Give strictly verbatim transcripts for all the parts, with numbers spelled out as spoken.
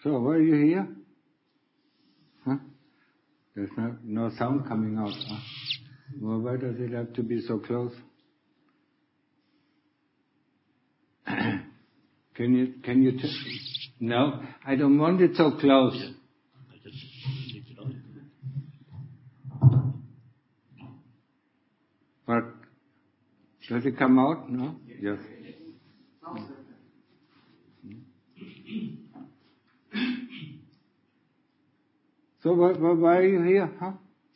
So, why are you here? Huh? There's no, no sound coming out. Huh? Well, why does it have to be so close? Can you, can you t- No, I don't want it so close. Yeah. I just leave it on. But does it come out? No? Yes. So why, why, why are you here? Huh?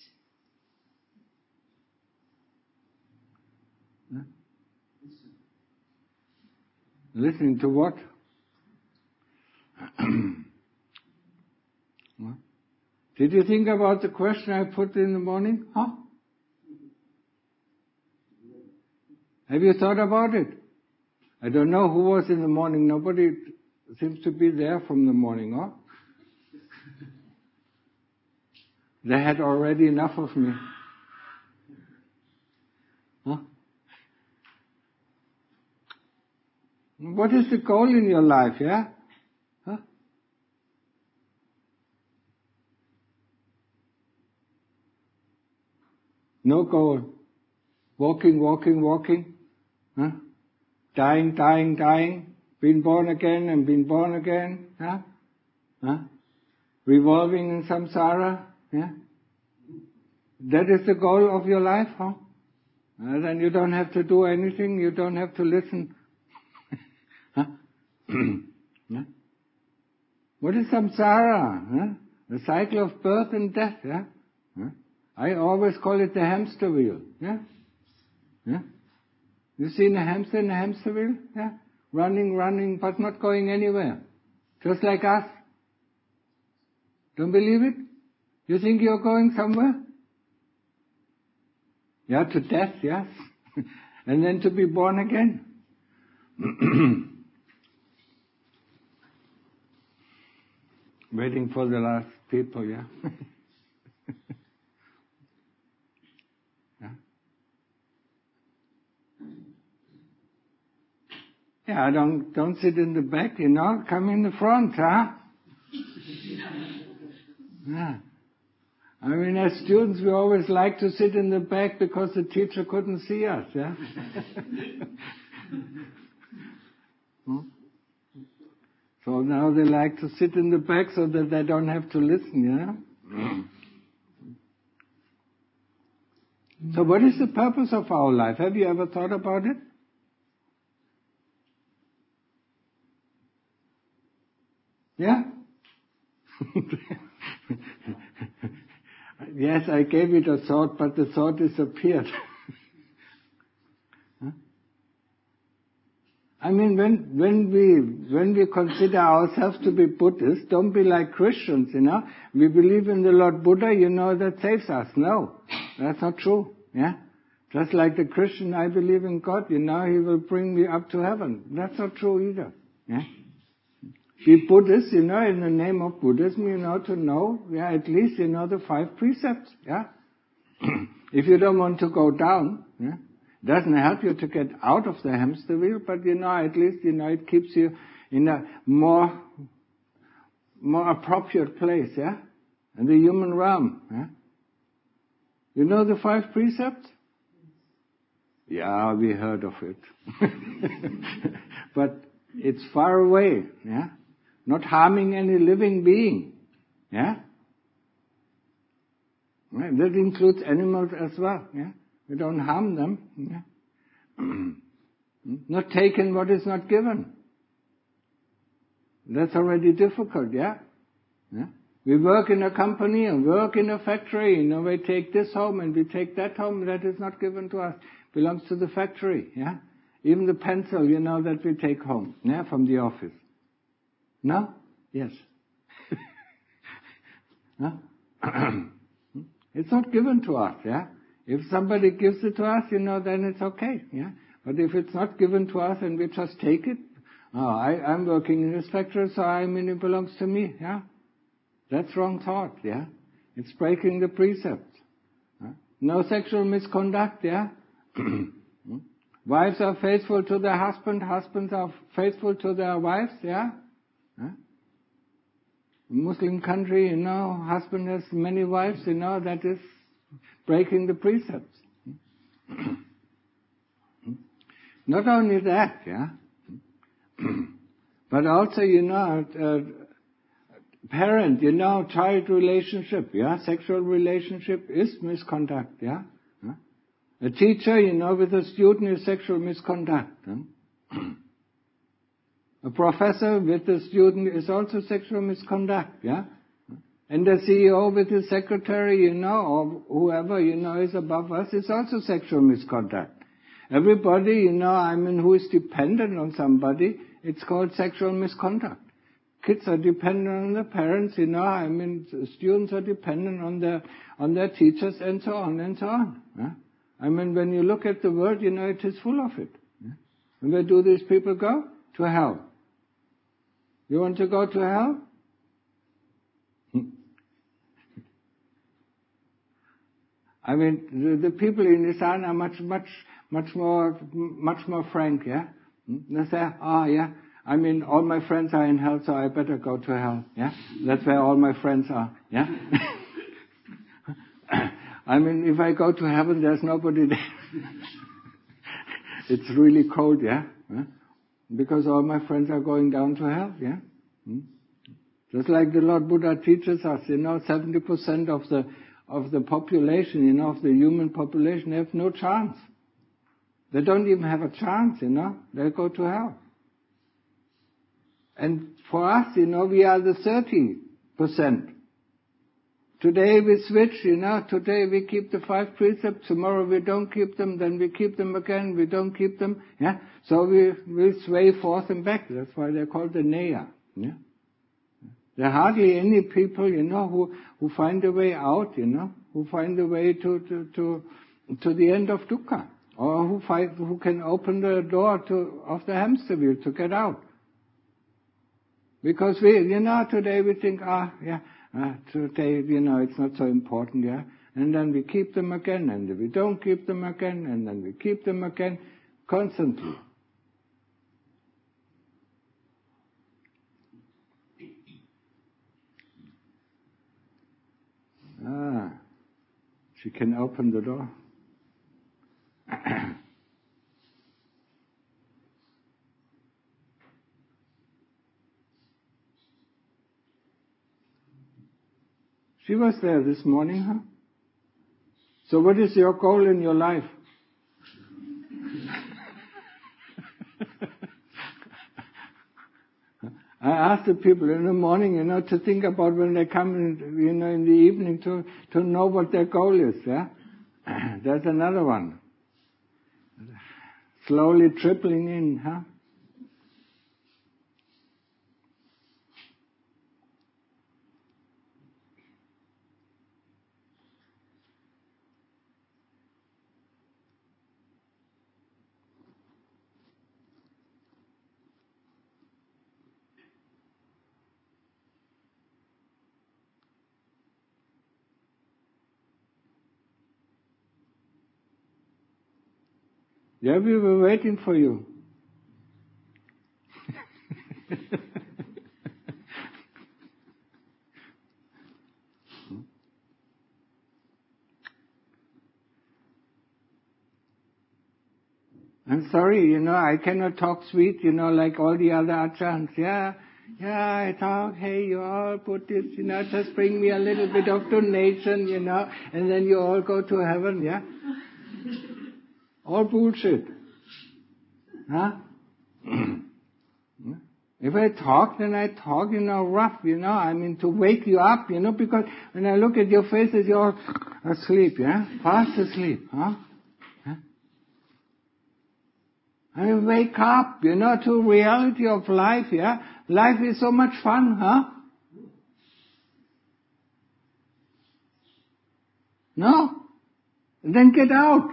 Huh? Listening to what? Huh? Did you think about the question I put in the morning? Huh? Have you thought about it? I don't know who was in the morning. Nobody seems to be there from the morning, huh? They had already enough of me. Huh? What is the goal in your life, yeah? Huh? No goal. Walking, walking, walking. Huh? Dying, dying, dying. Being born again and being born again. Huh? Huh? Revolving in samsara. Yeah? That is the goal of your life, huh? And then you don't have to do anything. You don't have to listen. Huh? Yeah? What is samsara? Huh? The cycle of birth and death. Yeah? Huh? I always call it the hamster wheel. Yeah? Yeah? You seen a hamster in a hamster wheel? Yeah? Running, running, but not going anywhere. Just like us. Don't believe it? You think you're going somewhere? Yeah, to death, yes. And then to be born again. Waiting for the last people, yeah? Yeah. Yeah, don't, don't sit in the back, you know, come in the front, huh? Yeah. I mean, as students, we always like to sit in the back because the teacher couldn't see us, yeah? Hmm? So now they like to sit in the back so that they don't have to listen, yeah? So what is the purpose of our life? Have you ever thought about it? Yeah? Yes, I gave it a thought, but the thought disappeared. Huh? I mean, when, when we, when we consider ourselves to be Buddhists, don't be like Christians, you know. We believe in the Lord Buddha, you know, that saves us. No, that's not true, yeah. Just like the Christian, I believe in God, you know, He will bring me up to heaven. That's not true either, yeah. Be Buddhist, you know, in the name of Buddhism, you know, to know, yeah, at least, you know, the five precepts, yeah. If you don't want to go down, yeah, doesn't help you to get out of the hamster wheel, but, you know, at least, you know, it keeps you in a more, more appropriate place, yeah, in the human realm, yeah. You know the five precepts? Yeah, we heard of it. But it's far away, yeah. Not harming any living being, yeah? Right? That includes animals as well, yeah? We don't harm them, yeah? Not taking what is not given. That's already difficult, yeah? Yeah? We work in a company and work in a factory, you know, we take this home and we take that home, that is not given to us, belongs to the factory, yeah? Even the pencil, you know, that we take home, yeah, from the office. No? Yes. Huh? It's not given to us, yeah? If somebody gives it to us, you know, then it's okay, yeah? But if it's not given to us and we just take it, oh, I, I'm working in this factory, so I mean it belongs to me, yeah? That's wrong thought, yeah? It's breaking the precepts. Huh? No sexual misconduct, yeah? Wives are faithful to their husband, husbands are faithful to their wives, yeah? Huh? Muslim country, you know, husband has many wives, you know, that is breaking the precepts. Not only that, yeah, but also, you know, uh, parent, you know, child relationship, yeah, sexual relationship is misconduct, yeah. A teacher, you know, with a student is sexual misconduct. Huh? A professor with a student is also sexual misconduct, yeah? And the C E O with his secretary, you know, or whoever, you know, is above us is also sexual misconduct. Everybody, you know, I mean, who is dependent on somebody, it's called sexual misconduct. Kids are dependent on their parents, you know, I mean, students are dependent on their, on their teachers, and so on and so on. Yeah? I mean, when you look at the world, you know, it is full of it. Yeah? And where do these people go? To hell. You want to go to hell? I mean, the, the people in Islam are much, much, much more, much more frank, yeah? They say, oh, yeah, I mean, all my friends are in hell, so I better go to hell, yeah? That's where all my friends are, yeah? I mean, if I go to heaven, there's nobody there. It's really cold, yeah? yeah? Because all my friends are going down to hell, yeah? Hmm? Just like the Lord Buddha teaches us, you know, seventy percent of the of the population, you know, of the human population have no chance. They don't even have a chance, you know. They go to hell. And for us, you know, we are the thirty percent. Today we switch, you know, today we keep the five precepts, tomorrow we don't keep them, then we keep them again, we don't keep them, yeah. So we we sway forth and back. That's why they're called the Neya, yeah. There are hardly any people, you know, who, who find a way out, you know, who find a way to, to, to, to the end of dukkha, or who find, who can open the door to, of the hamster wheel to get out. Because we, you know, today we think, ah, yeah, uh, today, you know, it's not so important, yeah, and then we keep them again, and we don't keep them again, and then we keep them again, constantly. Ah, she can open the door. She was there this morning, huh? So what is your goal in your life? I ask the people in the morning, you know, to think about when they come in, you know, in the evening to, to know what their goal is, yeah? That's another one. Slowly tripling in, huh? Yeah, we were waiting for you. I'm sorry, you know, I cannot talk sweet, you know, like all the other acharyas. Yeah, yeah, I talk, hey, you all Buddhists, you know, just bring me a little bit of donation, you know, and then you all go to heaven, yeah? All bullshit. Huh? If I talk, then I talk, you know, rough, you know, I mean, to wake you up, you know, because when I look at your faces, you're asleep, yeah? Fast asleep, huh? huh? I wake up, you know, to reality of life, yeah? Life is so much fun, huh? No? Then get out.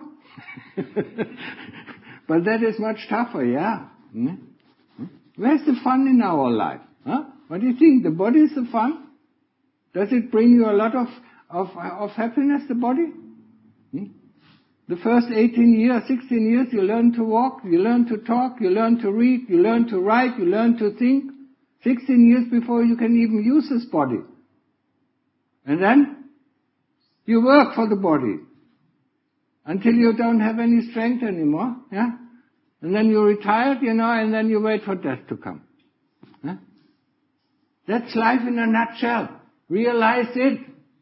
But that is much tougher, yeah? Hmm? Where's the fun in our life? Huh? What do you think? The body is the fun? Does it bring you a lot of, of, of happiness, the body? Hmm? The first eighteen years, sixteen years, you learn to walk, you learn to talk, you learn to read, you learn to write, you learn to think. sixteen years before you can even use this body. And then you work for the body until you don't have any strength anymore, yeah? And then you're retired, you know, and then you wait for death to come. Yeah? That's life in a nutshell. Realize it.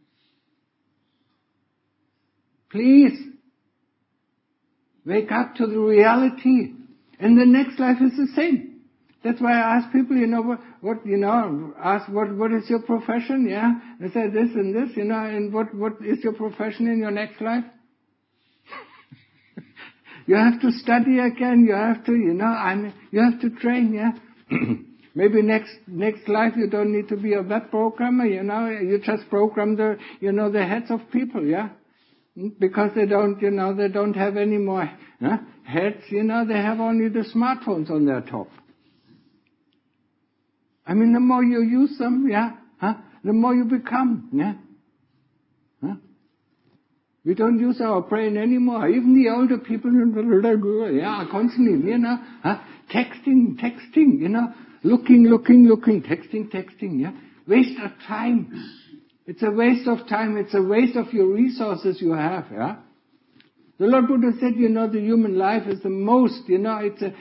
Please. Wake up to the reality. And the next life is the same. That's why I ask people, you know, what, what you know, ask what, what is your profession, yeah? They say this and this, you know, and what, what is your profession in your next life? You have to study again, you have to, you know, I mean, you have to train, yeah? Maybe next, next life you don't need to be a web programmer, you know, you just program the, you know, the heads of people, yeah? Because they don't, you know, they don't have any more huh? heads, you know, they have only the smartphones on their top. I mean, the more you use them, yeah, huh? The more you become, yeah. Huh? We don't use our brain anymore. Even the older people, yeah, constantly, you know, huh? texting, texting, you know, looking, looking, looking, texting, texting, yeah. Waste of time. It's a waste of time. It's a waste of your resources you have, yeah. The Lord Buddha said, you know, the human life is the most, you know, it's a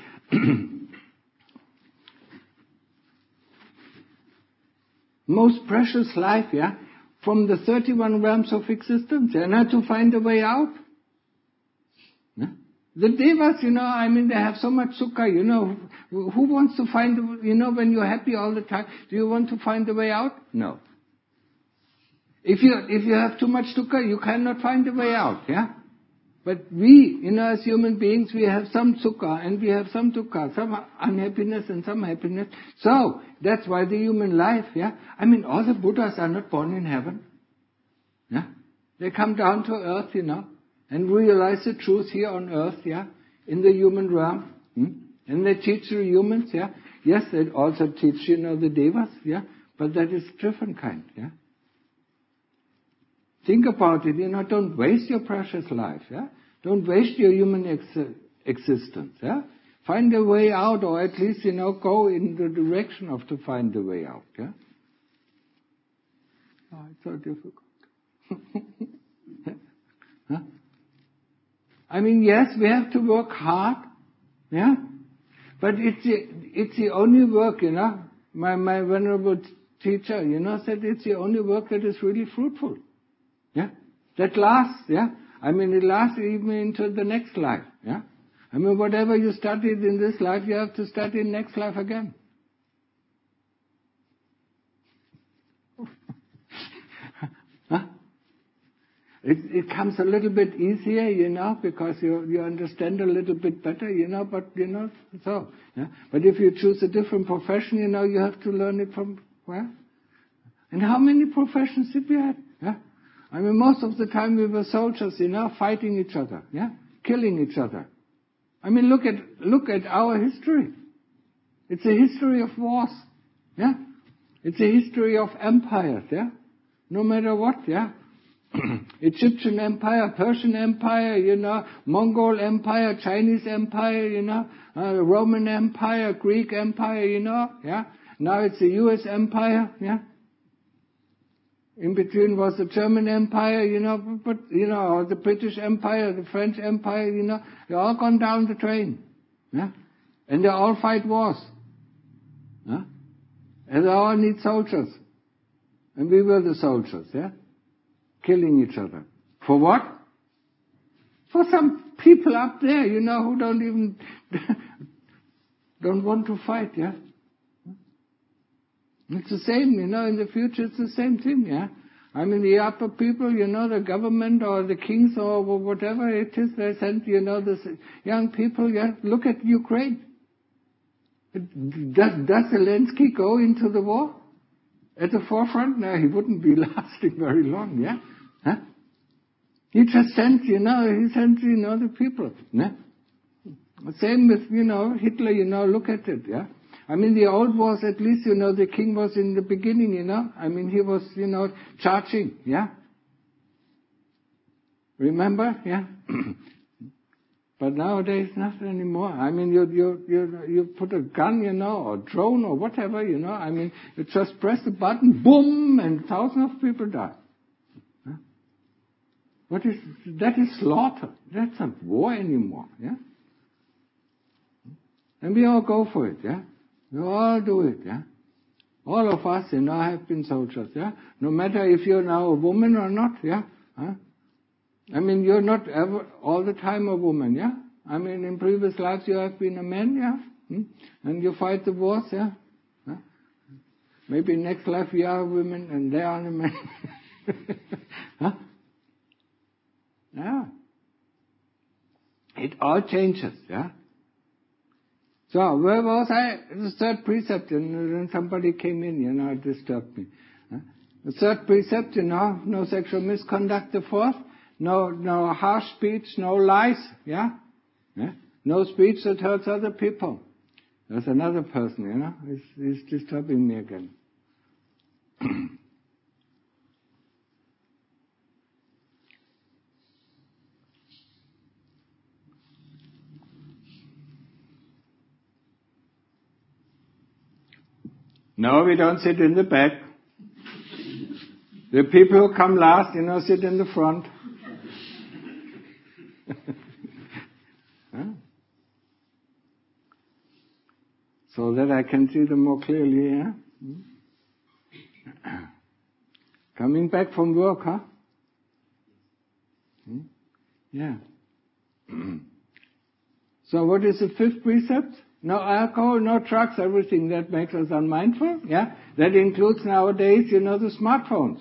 most precious life, yeah, from the thirty-one realms of existence, and yeah, to find a way out. Yeah? The devas, you know, I mean, they have so much sukha, you know, who wants to find, you know, when you're happy all the time, do you want to find a way out? No. If you, if you have too much dukkha, you cannot find a way out, yeah? But we, you know, as human beings, we have some sukha and we have some dukkha, some unhappiness and some happiness. So, that's why the human life, yeah? I mean, all the Buddhas are not born in heaven, yeah? They come down to earth, you know, and realize the truth here on earth, yeah? In the human realm, hmm? And they teach the humans, yeah? Yes, they also teach, you know, the devas, yeah? But that is different kind, yeah? Think about it, you know, don't waste your precious life, yeah? Don't waste your human ex- existence, yeah? Find a way out, or at least, you know, go in the direction of to find the way out, yeah? Oh, it's so difficult. Huh? I mean, yes, we have to work hard, yeah? But it's the, it's the only work, you know? My, my venerable teacher, you know, said it's the only work that is really fruitful. Yeah, that lasts, yeah. I mean, it lasts even into the next life, yeah. I mean, whatever you studied in this life, you have to study in next life again. Huh? It, it comes a little bit easier, you know, because you you understand a little bit better, you know, but, you know, so, yeah. But if you choose a different profession, you know, you have to learn it from where? And how many professions did we have, yeah? I mean, most of the time we were soldiers, you know, fighting each other, yeah, killing each other. I mean, look at look at our history. It's a history of wars, yeah. It's a history of empires, yeah. No matter what, yeah. Egyptian Empire, Persian Empire, you know, Mongol Empire, Chinese Empire, you know, uh, Roman Empire, Greek Empire, you know, yeah. Now it's the U S Empire, yeah. In between was the German Empire, you know, but, you know, the British Empire, the French Empire, you know, they all gone down the drain. Yeah? And they all fight wars. Yeah? And they all need soldiers. And we were the soldiers, yeah? Killing each other. For what? For some people up there, you know, who don't even, don't want to fight, yeah? It's the same, you know, in the future it's the same thing, yeah? I mean, the upper people, you know, the government or the kings or whatever it is, they send, you know, the young people, yeah? Look at Ukraine. Does, does Zelensky go into the war? At the forefront? No, he wouldn't be lasting very long, yeah? Huh? He just sent, you know, he sent, you know, the people, yeah? Same with, you know, Hitler, you know, look at it, yeah? I mean, the old wars, at least, you know, the king was in the beginning, you know. I mean, he was, you know, charging, yeah. Remember, yeah. But nowadays, not anymore. I mean, you you you you put a gun, you know, or drone or whatever, you know. I mean, you just press the button, boom, and thousands of people die. Huh? What is that? Is slaughter. That's not war anymore. Yeah. And we all go for it. Yeah. We all do it. Yeah. All of us, you know, have been soldiers. Yeah. No matter if you're now a woman or not. Yeah. Huh? I mean, you're not ever all the time a woman, yeah? I mean, in previous lives you have been a man, yeah? Hmm? And you fight the wars, yeah? Huh? Maybe next life we are women and they are the men. Huh? Yeah. It all changes, yeah? So, where was I? The third precept, and then somebody came in, you know, it disturbed me. Huh? The third precept, you know, no sexual misconduct. The fourth, No, no harsh speech, no lies, yeah? yeah? No speech that hurts other people. There's another person, you know, he's, he's disturbing me again. No, we don't sit in the back. The people who come last, you know, sit in the front. Huh? So that I can see them more clearly, yeah? Coming back from work, huh? Hmm? Yeah. So what is the fifth precept? No alcohol, no drugs, everything that makes us unmindful, yeah? That includes nowadays, you know, the smartphones.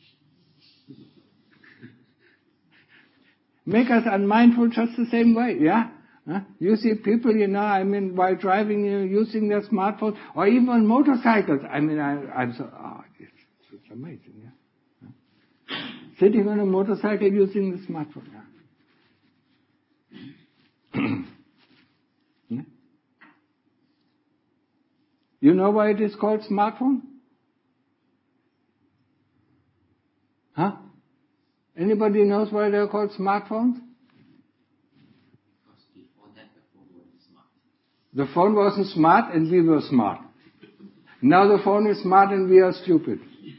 Make us unmindful just the same way, yeah? Huh? You see people, you know, I mean, while driving, you know, using their smartphone, or even on motorcycles. I mean, I, I'm so, oh, it's, it's amazing, yeah? Huh? Sitting on a motorcycle using the smartphone, yeah? Yeah? You know why it is called smartphone? Huh? Anybody knows why they're called smartphones? Because before that the phone wasn't smart. The phone wasn't smart and we were smart. Now the phone is smart and we are stupid.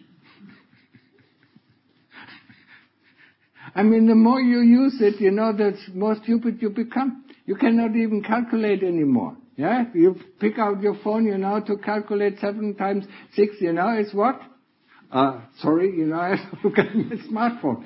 I mean, the more you use it, you know, the more stupid you become. You cannot even calculate anymore. Yeah? You pick out your phone, you know, to calculate seven times six, you know, is what? Uh, sorry, you know, I have to look at my smartphone.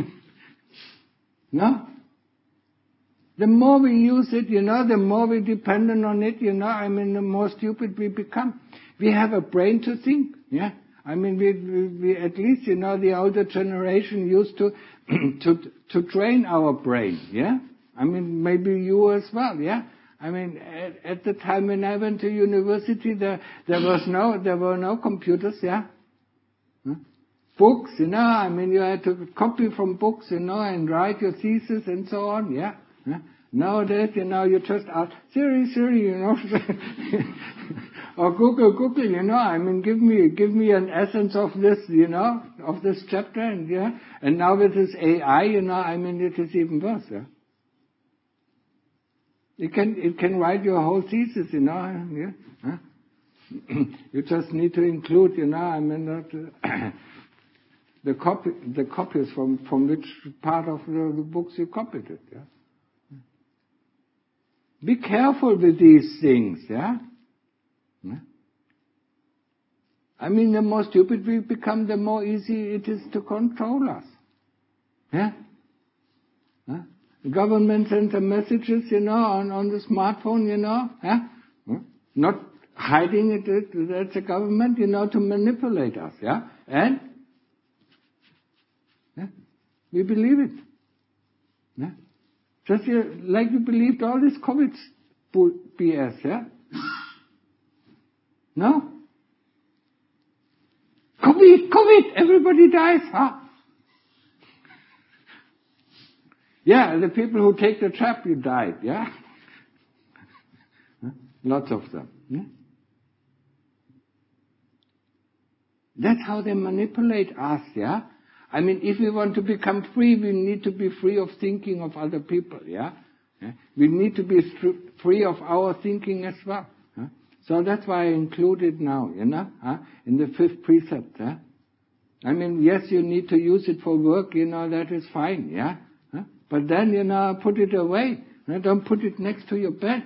No? The more we use it, you know, the more we dependent on it, you know, I mean, the more stupid we become. We have a brain to think, yeah? I mean, we, we, we at least, you know, the older generation used to, to, to train our brain, yeah? I mean, maybe you as well, yeah? I mean, at, at the time when I went to university, there, there was no, there were no computers, yeah? Huh? Books, you know, I mean, you had to copy from books, you know, and write your thesis and so on, yeah? Huh? Nowadays, you know, you just ask, Siri, Siri, you know, or Google, Google, you know, I mean, give me, give me an essence of this, you know, of this chapter, and yeah, and now with this A I, you know, I mean, it is even worse, yeah? It can, it can write your whole thesis, you know, yeah? Huh? You just need to include, you know, I mean, that, uh, the copy, the copies from, from which part of the, the books you copied it, yeah? Be careful with these things, yeah? yeah? I mean, the more stupid we become, the more easy it is to control us. Yeah? yeah? The government sends the messages, you know, on, on the smartphone, you know, yeah? yeah? Not hiding it, it, that's the government, you know, to manipulate us, yeah? And yeah? we believe it. Yeah? Just uh, like we believed all this COVID B S, yeah? No? COVID, COVID, everybody dies, huh? Yeah, the people who take the jab, you died, yeah? Lots of them. Yeah? That's how they manipulate us, yeah? I mean, if we want to become free, we need to be free of thinking of other people, yeah? Yeah? We need to be stri- free of our thinking as well. Huh? So that's why I include it now, you know, huh? In the fifth precept. Huh? I mean, yes, you need to use it for work, you know, that is fine, yeah? Huh? But then, you know, put it away. Huh? Don't put it next to your bed.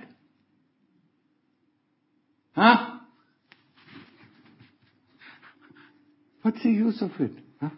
Huh? What's the use of it? Huh?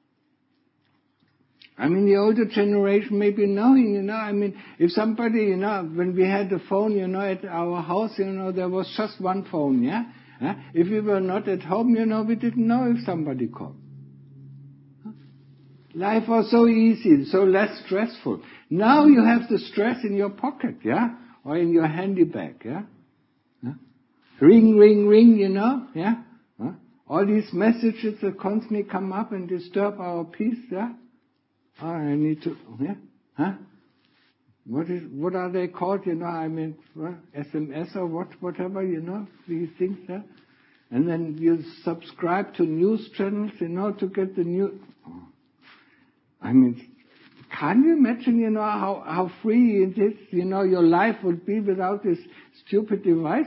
I mean, the older generation may be knowing, you know, I mean, if somebody, you know, when we had the phone, you know, at our house, you know, there was just one phone, yeah? Huh? If we were not at home, you know, we didn't know if somebody called. Huh? Life was so easy, so less stressful. Now you have the stress in your pocket, yeah? Or in your handy bag, yeah? Huh? Ring, ring, ring, you know, yeah? Huh? All these messages that constantly come up and disturb our peace, yeah? Oh, I need to, yeah? Huh? What is, what are they called, you know, I mean, what, S M S or what, whatever, you know, these things, yeah? And then you subscribe to news channels, you know, to get the news. Oh. I mean, can you imagine, you know, how, how free it is, you know, your life would be without this stupid device?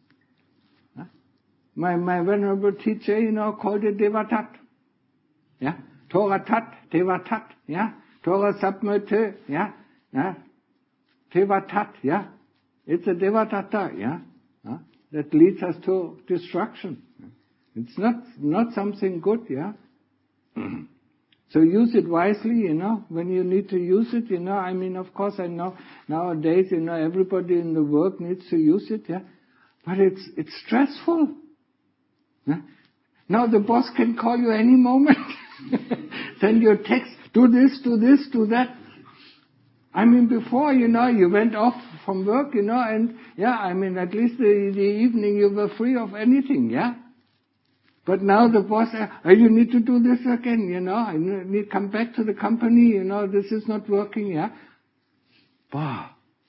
My, my venerable teacher, you know, called it Devatat. Yeah? Torah Tat, Devatat. Yeah? Torah Sapmete. Yeah? Yeah? Devatat. Yeah? It's a Devatata. Yeah? Huh? That leads us to destruction. It's not, not something good. Yeah? So use it wisely, you know, when you need to use it, you know. I mean, of course, I know nowadays, you know, everybody in the work needs to use it. Yeah? But it's, it's stressful. Huh? Now the boss can call you any moment. Send you a text, do this, do this, do that. I mean, before, you know, you went off from work, you know, and, yeah, I mean, at least the, the evening you were free of anything, yeah? But now the boss says, oh, you need to do this again, you know, I need to come back to the company, you know, this is not working, yeah? Bah.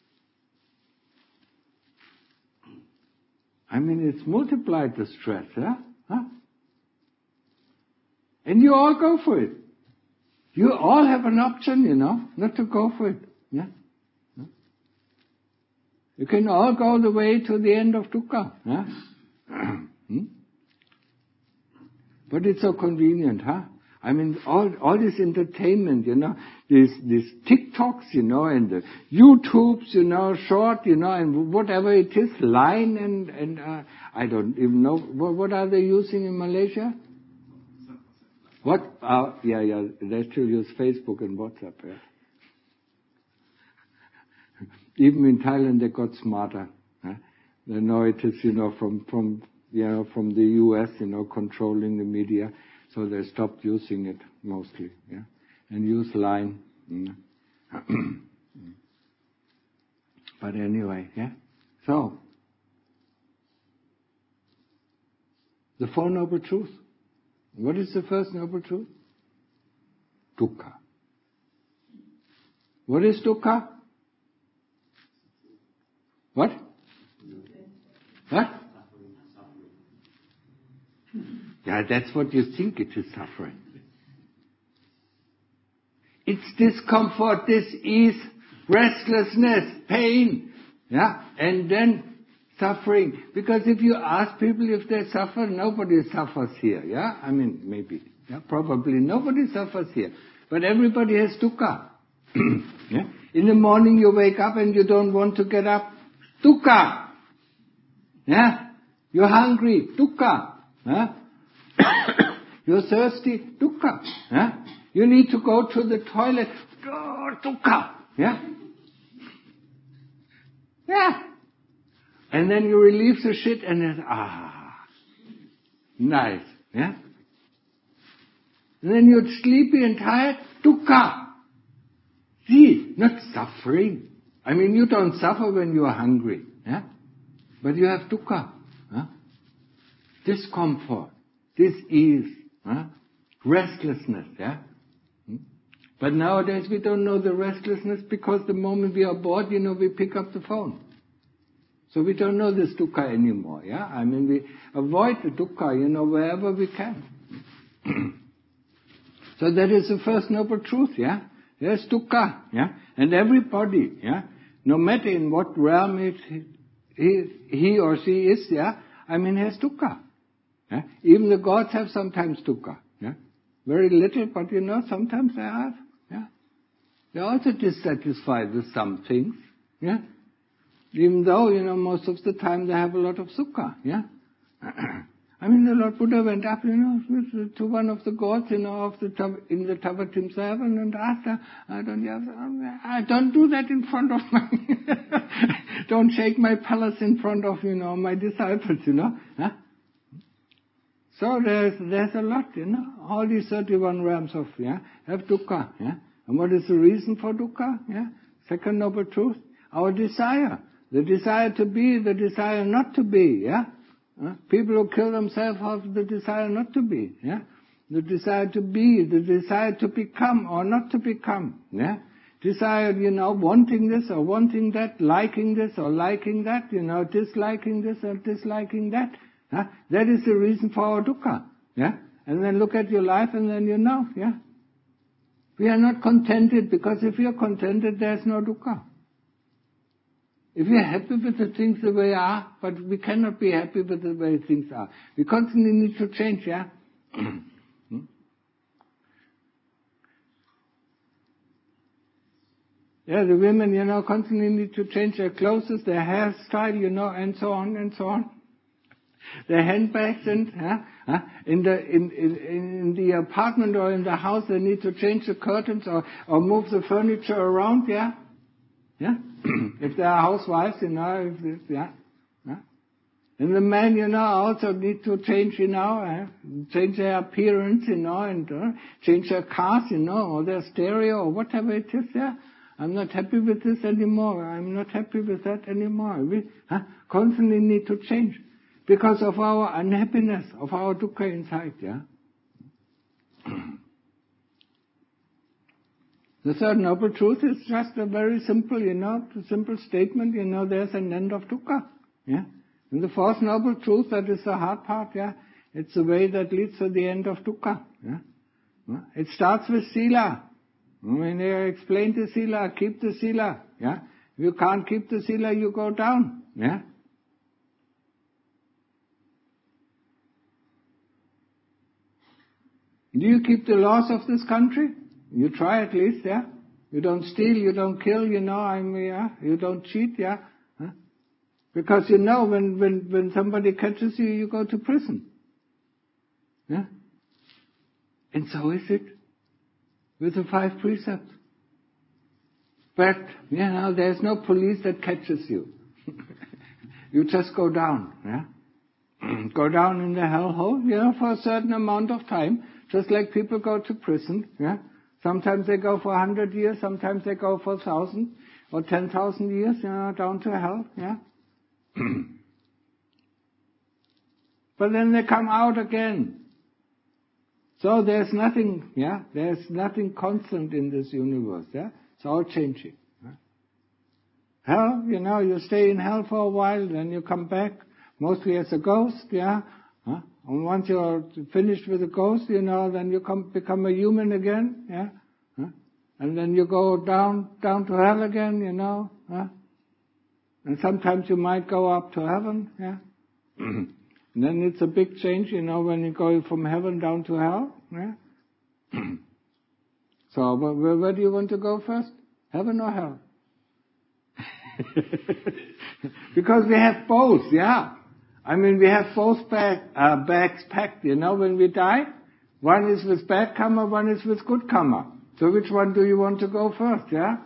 I mean, it's multiplied the stress, yeah? Huh? And you all go for it. You all have an option, you know, not to go for it. Yeah? Huh? You can all go the way to the end of dukkha. Yeah? hmm? But it's so convenient, huh? I mean, all all this entertainment, you know, these these TikToks, you know, and the YouTubes, you know, short, you know, and whatever it is, Line and and uh, I don't even know what what are they using in Malaysia? What? Uh, yeah, yeah, they still use Facebook and WhatsApp. Yeah. Even in Thailand, they got smarter. Huh? They know it is, you know, from from you know from the U S, you know, controlling the media. So they stopped using it mostly, yeah, and use Line. Mm. But anyway, yeah. So the Four Noble Truths. What is the first noble truth? Dukkha. What is dukkha? What? What? Yeah, that's what you think it is, suffering. It's discomfort, dis-ease, restlessness, pain, yeah, and then suffering. Because if you ask people if they suffer, nobody suffers here, yeah? I mean, maybe, yeah, probably nobody suffers here. But everybody has dukkha. Yeah? In the morning you wake up and you don't want to get up, dukkha. Yeah? You're hungry, dukkha. Yeah? You're thirsty, dukkha. Yeah? You need to go to the toilet, oh, dukkha. Yeah? Yeah. And then you relieve the shit and then, ah, nice. Yeah? And then you're sleepy and tired, dukkha. See, not suffering. I mean, you don't suffer when you are hungry. Yeah? But you have dukkha. Huh? Discomfort, dis-ease, huh? Restlessness. Yeah? Hmm? But nowadays we don't know the restlessness because the moment we are bored, you know, we pick up the phone. So we don't know this dukkha anymore, yeah? I mean, we avoid the dukkha, you know, wherever we can. So that is the first noble truth, yeah? There's dukkha, yeah? And everybody, yeah? no matter in what realm it, he, he or she is, yeah, I mean, has dukkha. Yeah? Even the gods have sometimes dukkha. Yeah? Very little, but you know, sometimes they have. Yeah? They're also dissatisfied with some things. Yeah? Even though, you know, most of the time they have a lot of sukha. Yeah? I mean, the Lord Buddha went up, you know, to one of the gods, you know, of the in the Tavatim seven and asked her, I don't, I don't do that in front of my, don't shake my palace in front of, you know, my disciples, you know. Huh? So there's, there's a lot, you know, all these thirty-one realms of, yeah, have dukkha, yeah. And what is the reason for dukkha, yeah? Second noble truth, our desire. The desire to be, the desire not to be, yeah. Uh, people who kill themselves have the desire not to be, yeah? The desire to be, the desire to become or not to become, yeah? Desire, you know, wanting this or wanting that, liking this or liking that, you know, disliking this or disliking that, yeah? That is the reason for our dukkha, yeah? And then look at your life and then you know, yeah? We are not contented, because if we are contented, there's no dukkha. If we are happy with the things the way they are, but we cannot be happy with the way things are. We constantly need to change, yeah? Yeah, the women, you know, constantly need to change their clothes, their hairstyle, you know, and so on and so on. Their handbags and, huh? in the, in, in, in the apartment or in the house, they need to change the curtains or, or move the furniture around, yeah? Yeah? If they are housewives, you know, if, if, yeah. yeah. And the men, you know, also need to change, you know, uh, change their appearance, you know, and uh, change their cars, you know, or their stereo or whatever it is, yeah. I'm not happy with this anymore. I'm not happy with that anymore. We huh, constantly need to change because of our unhappiness, of our dukkha inside, yeah. The third noble truth is just a very simple, you know, simple statement, you know, there's an end of dukkha, yeah. And the fourth noble truth, that is the hard part, yeah, it's the way that leads to the end of dukkha, yeah. It starts with sila. When they explain the sila, keep the sila, yeah. If you can't keep the sila, you go down, yeah. Do you keep the laws of this country? You try at least, yeah? You don't steal, you don't kill, you know, I mean, yeah? You don't cheat, yeah? Huh? Because you know when, when, when somebody catches you, you go to prison. Yeah? And so is it with the five precepts. But, you know, there's no police that catches you. You just go down, yeah? Go down in the hellhole, you know, for a certain amount of time, just like people go to prison, yeah? Sometimes they go for a hundred years, sometimes they go for a thousand or ten thousand years, you know, down to hell, yeah? But then they come out again. So there's nothing, yeah? There's nothing constant in this universe, yeah? It's all changing. Yeah? Hell, you know, you stay in hell for a while, then you come back, mostly as a ghost, yeah? Huh? And once you're finished with the ghost, you know, then you come, become a human again, yeah? Huh? And then you go down, down to hell again, you know, huh? And sometimes you might go up to heaven, yeah? And then it's a big change, you know, when you go from heaven down to hell, yeah? So, where, where do you want to go first? Heaven or hell? Because we have both, yeah? I mean, we have both bag, uh, bags packed, you know, when we die. One is with bad karma, one is with good karma. So which one do you want to go first, yeah?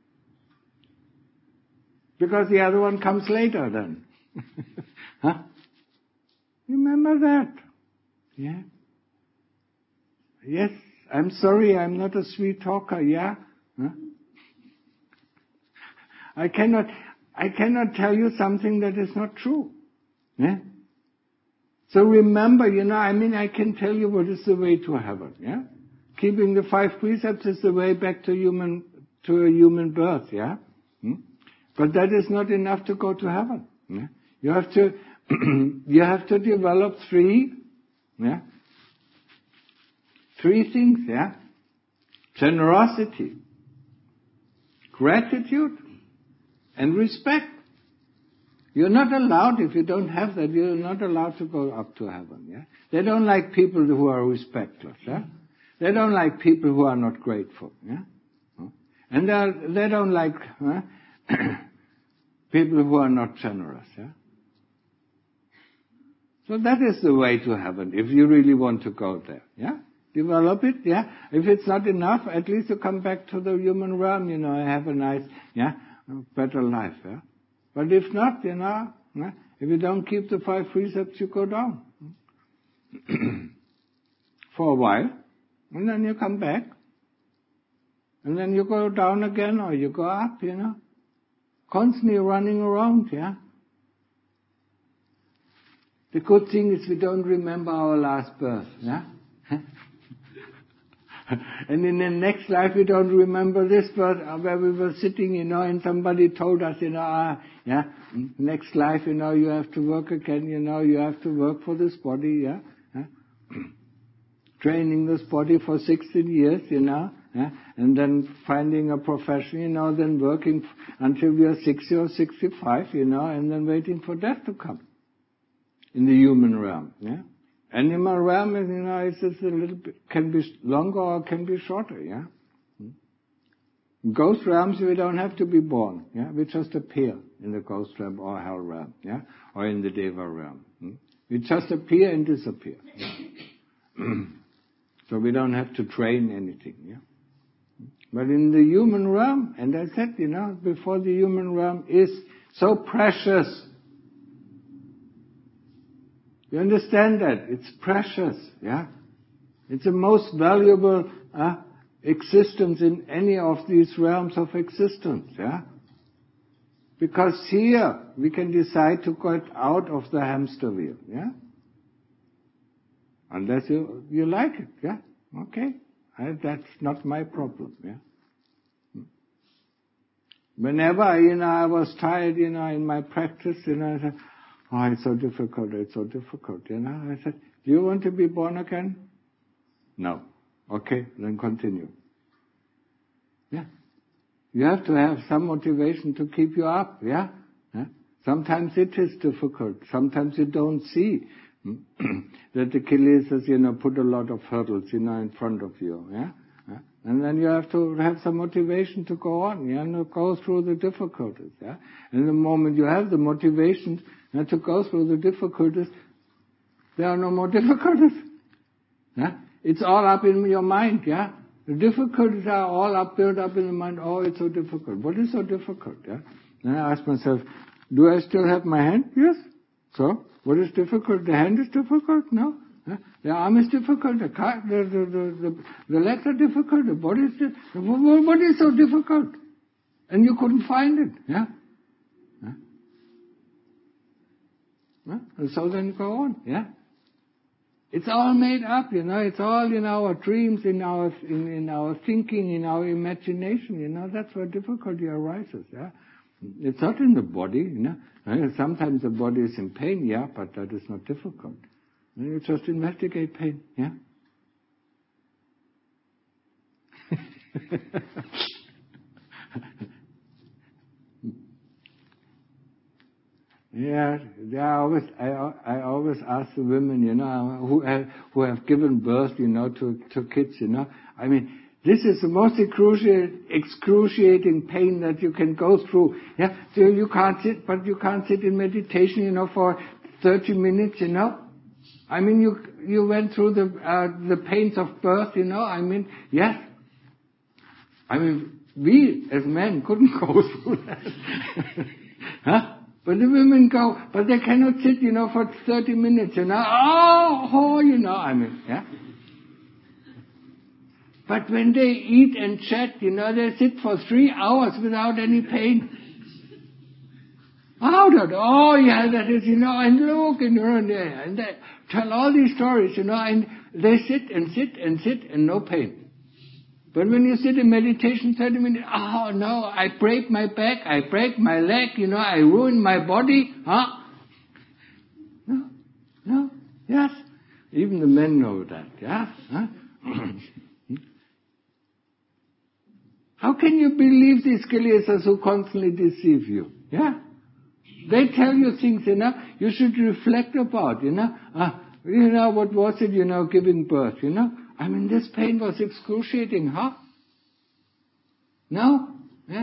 Because the other one comes later then. Huh? Remember that. Yeah? Yes, I'm sorry, I'm not a sweet talker, yeah? Huh? I cannot, I cannot tell you something that is not true. Yeah? So remember, you know, I mean, I can tell you what is the way to heaven, yeah? Keeping the five precepts is the way back to human, to a human birth, yeah? Hmm? But that is not enough to go to heaven. Yeah? You have to, you have to develop three, yeah? Three things, yeah? Generosity, gratitude, and respect. You're not allowed, if you don't have that, you're not allowed to go up to heaven. Yeah? They don't like people who are respectless. Yeah? They don't like people who are not grateful. Yeah? And they, are, they don't like uh, people who are not generous. Yeah? So that is the way to heaven, if you really want to go there. Yeah? Develop it, yeah? If it's not enough, at least you come back to the human realm, you know, have a nice, yeah, better life, yeah? But if not, you know, yeah? If you don't keep the five precepts, you go down. For a while, and then you come back, and then you go down again, or you go up, you know? Constantly running around, yeah? The good thing is we don't remember our last birth, yeah? And in the next life we don't remember this birth where we were sitting, you know, and somebody told us, you know, ah, yeah, next life, you know, you have to work again, you know, you have to work for this body, yeah? yeah? Training this body for sixteen years, you know, yeah? And then finding a profession, you know, then working until we are sixty or sixty-five, you know, and then waiting for death to come. In the human realm, yeah? Animal realm, you know, it's just a little bit, can be longer or can be shorter, yeah? In ghost realms, we don't have to be born, yeah? We just appear in the ghost realm or hell realm, yeah? Or in the Deva realm. Hmm? We just appear and disappear. Yeah? So we don't have to train anything, yeah? But in the human realm, and I said, you know, before, the human realm is so precious. You understand that? It's precious, yeah? It's the most valuable uh, existence in any of these realms of existence, yeah? Because here we can decide to get out of the hamster wheel, yeah? Unless you, you like it, yeah? Okay. I, that's not my problem, yeah? Whenever, you know, I was tired, you know, in my practice, you know, I said, oh, it's so difficult, it's so difficult, you know. I said, do you want to be born again? No. Okay, then continue. Yeah. You have to have some motivation to keep you up, yeah? yeah? Sometimes it is difficult. Sometimes you don't see that the Kilesas, you know, put a lot of hurdles, you know, in front of you, yeah? yeah? And then you have to have some motivation to go on, yeah? And go through the difficulties, yeah? And the moment you have the motivation and to go through the difficulties, there are no more difficulties. Yeah? It's all up in your mind, yeah? The difficulties are all up, built up in the mind. Oh, it's so difficult. What is so difficult, yeah? Then I ask myself, do I still have my hand? Yes. So, what is difficult? The hand is difficult? No. Yeah? The arm is difficult. The, car, the, the, the, the, the legs are difficult. The body is difficult. What is so difficult? And you couldn't find it, yeah? And so then you go on, yeah? It's all made up, you know, it's all in our dreams, in our in, in our thinking, in our imagination, you know, that's where difficulty arises, yeah? It's not in the body, you know. Sometimes the body is in pain, yeah, but that is not difficult. You just investigate pain, yeah? Yeah, they are always, I, I always ask the women, you know, who have, who have given birth, you know, to, to kids, you know. I mean, this is the most excruciating, excruciating pain that you can go through. Yeah, so you can't sit, but you can't sit in meditation, you know, for thirty minutes, you know. I mean, you you went through the uh, the pains of birth, you know. I mean, yes. I mean, we as men couldn't go through that. Huh? But the women go, but they cannot sit, you know, for thirty minutes, you know. Oh, oh, you know, I mean, yeah. But when they eat and chat, you know, they sit for three hours without any pain. How that? Oh, yeah, that is, you know, and look, and, and they tell all these stories, you know, and they sit and sit and sit and no pain. But when you sit in meditation thirty minutes, oh no, I break my back, I break my leg, you know, I ruin my body, huh? No, no, yes. Even the men know that, yeah? Huh? How can you believe these kilesas who constantly deceive you. Yeah? They tell you things, you know, you should reflect about, you know. Uh, you know, what was it, you know, giving birth, you know? I mean, this pain was excruciating, huh? No? Yeah?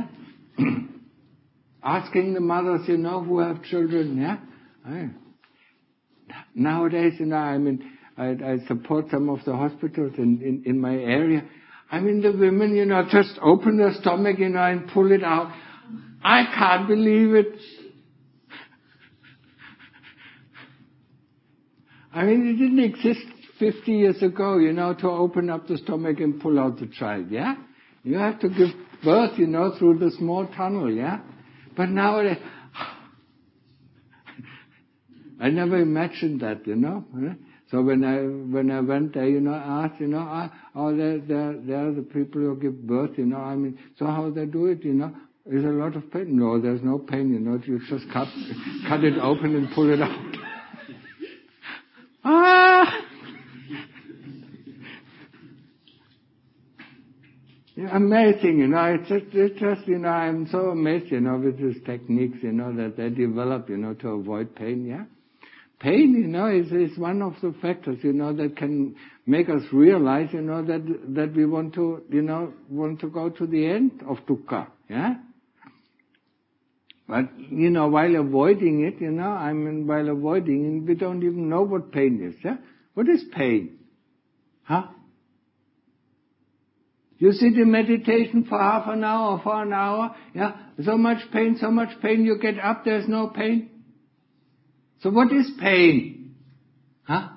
Asking the mothers, you know, who have children, yeah? I, nowadays, you know, I mean, I, I support some of the hospitals in, in, in my area. I mean, the women, you know, just open their stomach, you know, and pull it out. I can't believe it. I mean, it didn't exist fifty years ago, you know, to open up the stomach and pull out the child, yeah? You have to give birth, you know, through the small tunnel, yeah? But nowadays, I never imagined that, you know. So when I when I went there, you know, I asked, you know, ah, oh, they're, they're, they're the people who give birth, you know. I mean, so how they do it, you know? Is a lot of pain? No, there's no pain, you know. You just cut cut it open and pull it out. ah! Yeah, amazing, you know. It's just, it's just, you know, I'm so amazed, you know, with these techniques, you know, that they develop, you know, to avoid pain, yeah. Pain, you know, is, is one of the factors, you know, that can make us realize, you know, that, that we want to, you know, want to go to the end of dukkha, yeah? But, you know, while avoiding it, you know, I mean, while avoiding it, we don't even know what pain is, yeah? What is pain? Huh? You sit in meditation for half an hour or for an hour, yeah? So much pain, so much pain, you get up, there's no pain. So what is pain? Huh?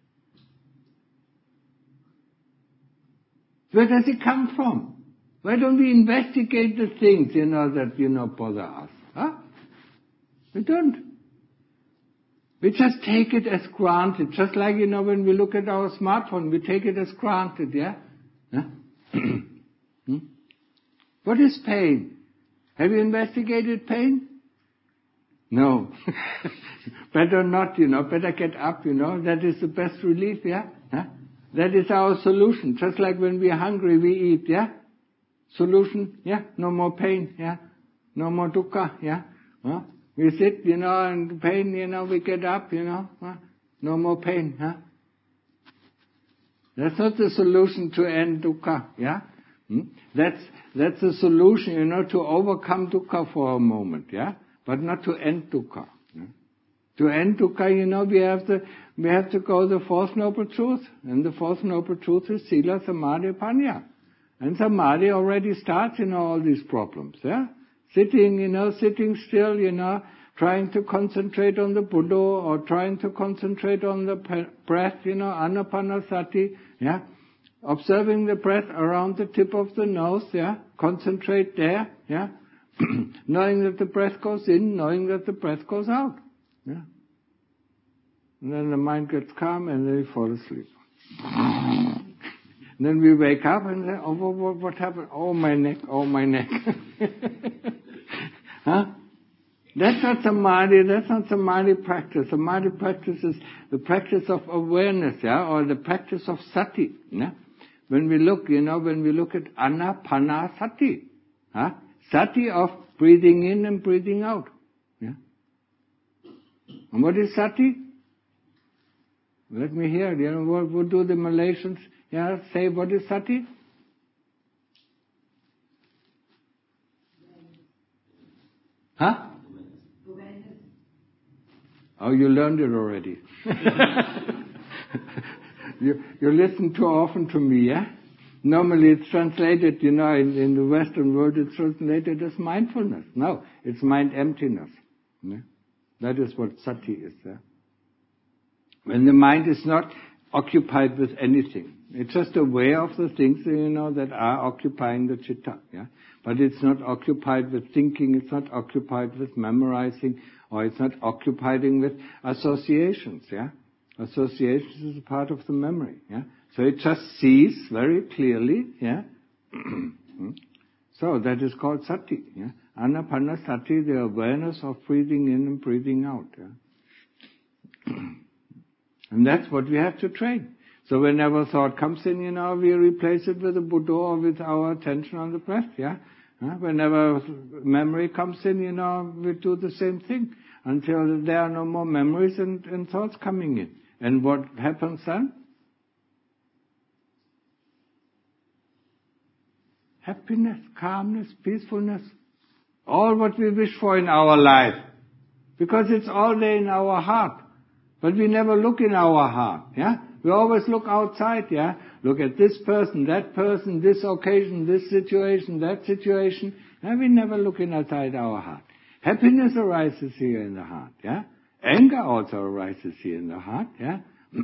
Where does it come from? Why don't we investigate the things, you know, that, you know, bother us? Huh? We don't. We just take it as granted. Just like, you know, when we look at our smartphone, we take it as granted, yeah? Huh? hmm? What is pain? Have you investigated pain? No. Better not, you know, better get up, you know, that is the best relief, yeah? Huh? That is our solution. Just like when we are hungry, we eat, yeah? Solution, yeah? No more pain, yeah? No more dukkha, yeah? Huh? We sit, you know, and pain, you know, we get up, you know, huh? No more pain, huh? That's not the solution to end dukkha, yeah? Hmm? That's, that's the solution, you know, to overcome dukkha for a moment, yeah? But not to end dukkha. Yeah? To end dukkha, you know, we have to, we have to go the fourth noble truth. And the fourth noble truth is sila, samadhi, panya. And samadhi already starts, you know, all these problems, yeah? Sitting, you know, sitting still, you know, trying to concentrate on the Buddha or trying to concentrate on the breath, you know, anapanasati, yeah? Observing the breath around the tip of the nose, yeah? Concentrate there, yeah? Knowing that the breath goes in, knowing that the breath goes out, yeah? And then the mind gets calm and then we fall asleep. And then we wake up and say, oh, what, what happened? Oh, my neck, oh, my neck. Huh? That's not samadhi, that's not samadhi practice. Samadhi practice is the practice of awareness, yeah, or the practice of sati, yeah? When we look, you know, when we look at anapanasati, huh? Sati of breathing in and breathing out, yeah? And what is sati? Let me hear, you know, what, what do the Malaysians, yeah, say, what is sati? Huh? Oh, you learned it already. you, you listen too often to me, yeah? Normally it's translated, you know, in, in the Western world it's translated as mindfulness. No, it's mind emptiness. Yeah? That is what sati is, yeah? When the mind is not occupied with anything. It's just aware of the things, you know, that are occupying the citta, yeah? But it's not occupied with thinking, it's not occupied with memorizing, or it's not occupied with associations, yeah? Associations is a part of the memory, yeah? So it just sees very clearly, yeah? So that is called sati, yeah? Anapanasati, the awareness of breathing in and breathing out, yeah? And that's what we have to train. So whenever thought comes in, you know, we replace it with a Buddha or with our attention on the breath, yeah? Huh? Whenever memory comes in, you know, we do the same thing until there are no more memories and, and thoughts coming in. And what happens then? Happiness, calmness, peacefulness. All what we wish for in our life. Because it's all there in our heart. But we never look in our heart, yeah? We always look outside, yeah? Look at this person, that person, this occasion, this situation, that situation. And we never look inside our heart. Happiness arises here in the heart, yeah? Anger also arises here in the heart, yeah?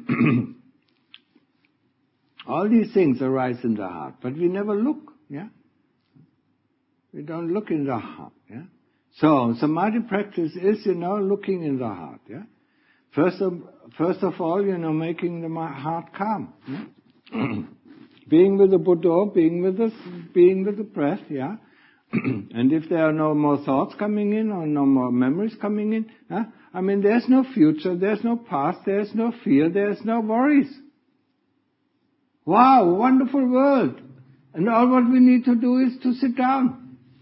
All these things arise in the heart, but we never look, yeah? We don't look in the heart, yeah? So, samadhi practice is, you know, looking in the heart, yeah? First of, first of all, you know, making the heart calm, yeah? Being with the Buddha, being with the, being with the breath, yeah? And if there are no more thoughts coming in or no more memories coming in, huh? I mean, there's no future, there's no past, there's no fear, there's no worries. Wow, wonderful world. And all what we need to do is to sit down.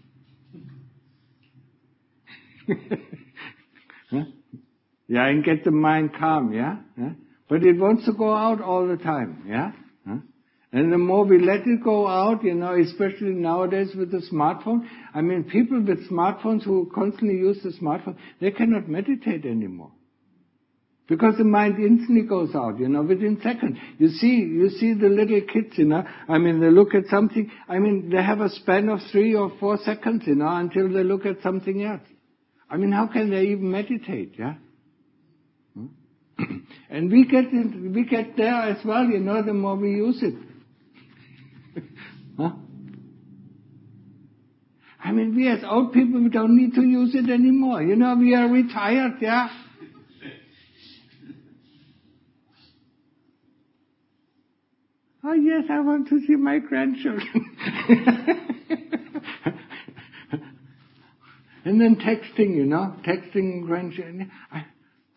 Huh? Yeah, and get the mind calm, yeah? Huh? But it wants to go out all the time, yeah? Huh? And the more we let it go out, you know, especially nowadays with the smartphone, I mean, people with smartphones who constantly use the smartphone, they cannot meditate anymore. Because the mind instantly goes out, you know, within seconds. You see, you see the little kids, you know, I mean, they look at something, I mean, they have a span of three or four seconds, you know, until they look at something else. I mean, how can they even meditate, yeah? Hmm? And we get in, we get there as well, you know, the more we use it. Huh? I mean, we as old people, we don't need to use it anymore. You know, we are retired, yeah? Oh yes, I want to see my grandchildren. And then texting, you know, texting grandchildren. I,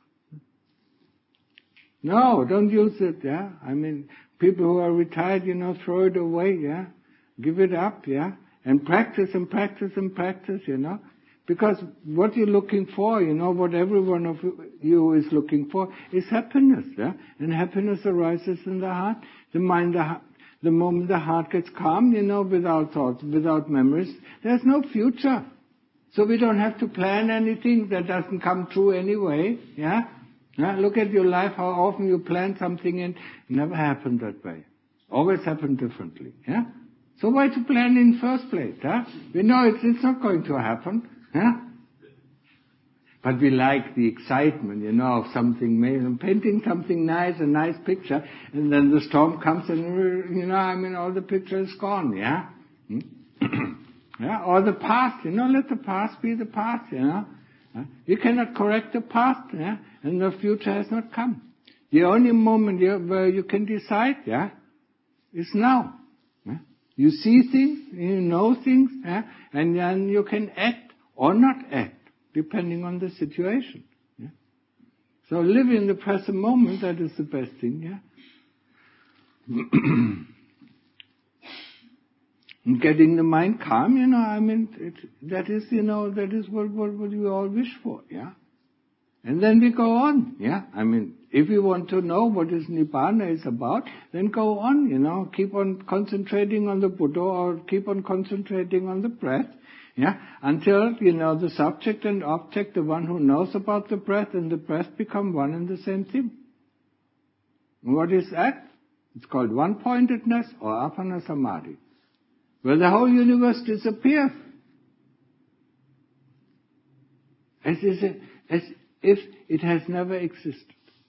no, don't use it, yeah? I mean, people who are retired, you know, throw it away, yeah? Give it up, yeah? And practice and practice and practice, you know? Because what you're looking for, you know, what every one of you is looking for is happiness, yeah? And happiness arises in the heart. The mind, the, heart, the moment the heart gets calm, you know, without thoughts, without memories, there's no future. So we don't have to plan anything that doesn't come true anyway, yeah? Yeah, look at your life, how often you plan something and it never happened that way. Always happened differently, yeah? So why to plan in first place, huh? We know it's, it's not going to happen, yeah? But we like the excitement, you know, of something made, painting something nice, a nice picture, and then the storm comes and, you know, I mean, all the picture is gone, yeah? Hmm? Yeah, or the past, you know, let the past be the past, you know. You cannot correct the past, yeah, and the future has not come. The only moment you, where you can decide, yeah, is now. Yeah? You see things, you know things, yeah, and then you can act or not act, depending on the situation. Yeah? So live in the present moment, that is the best thing, yeah. Getting the mind calm, you know, I mean, it, that is, you know, that is what, what, what we all wish for, yeah? And then we go on, yeah? I mean, if you want to know what is Nibbana is about, then go on, you know, keep on concentrating on the Buddha or keep on concentrating on the breath, yeah? Until, you know, the subject and object, the one who knows about the breath and the breath become one and the same thing. What is that? It's called one-pointedness or Appana Samadhi, where the whole universe disappears. As, is a, as if it has never existed.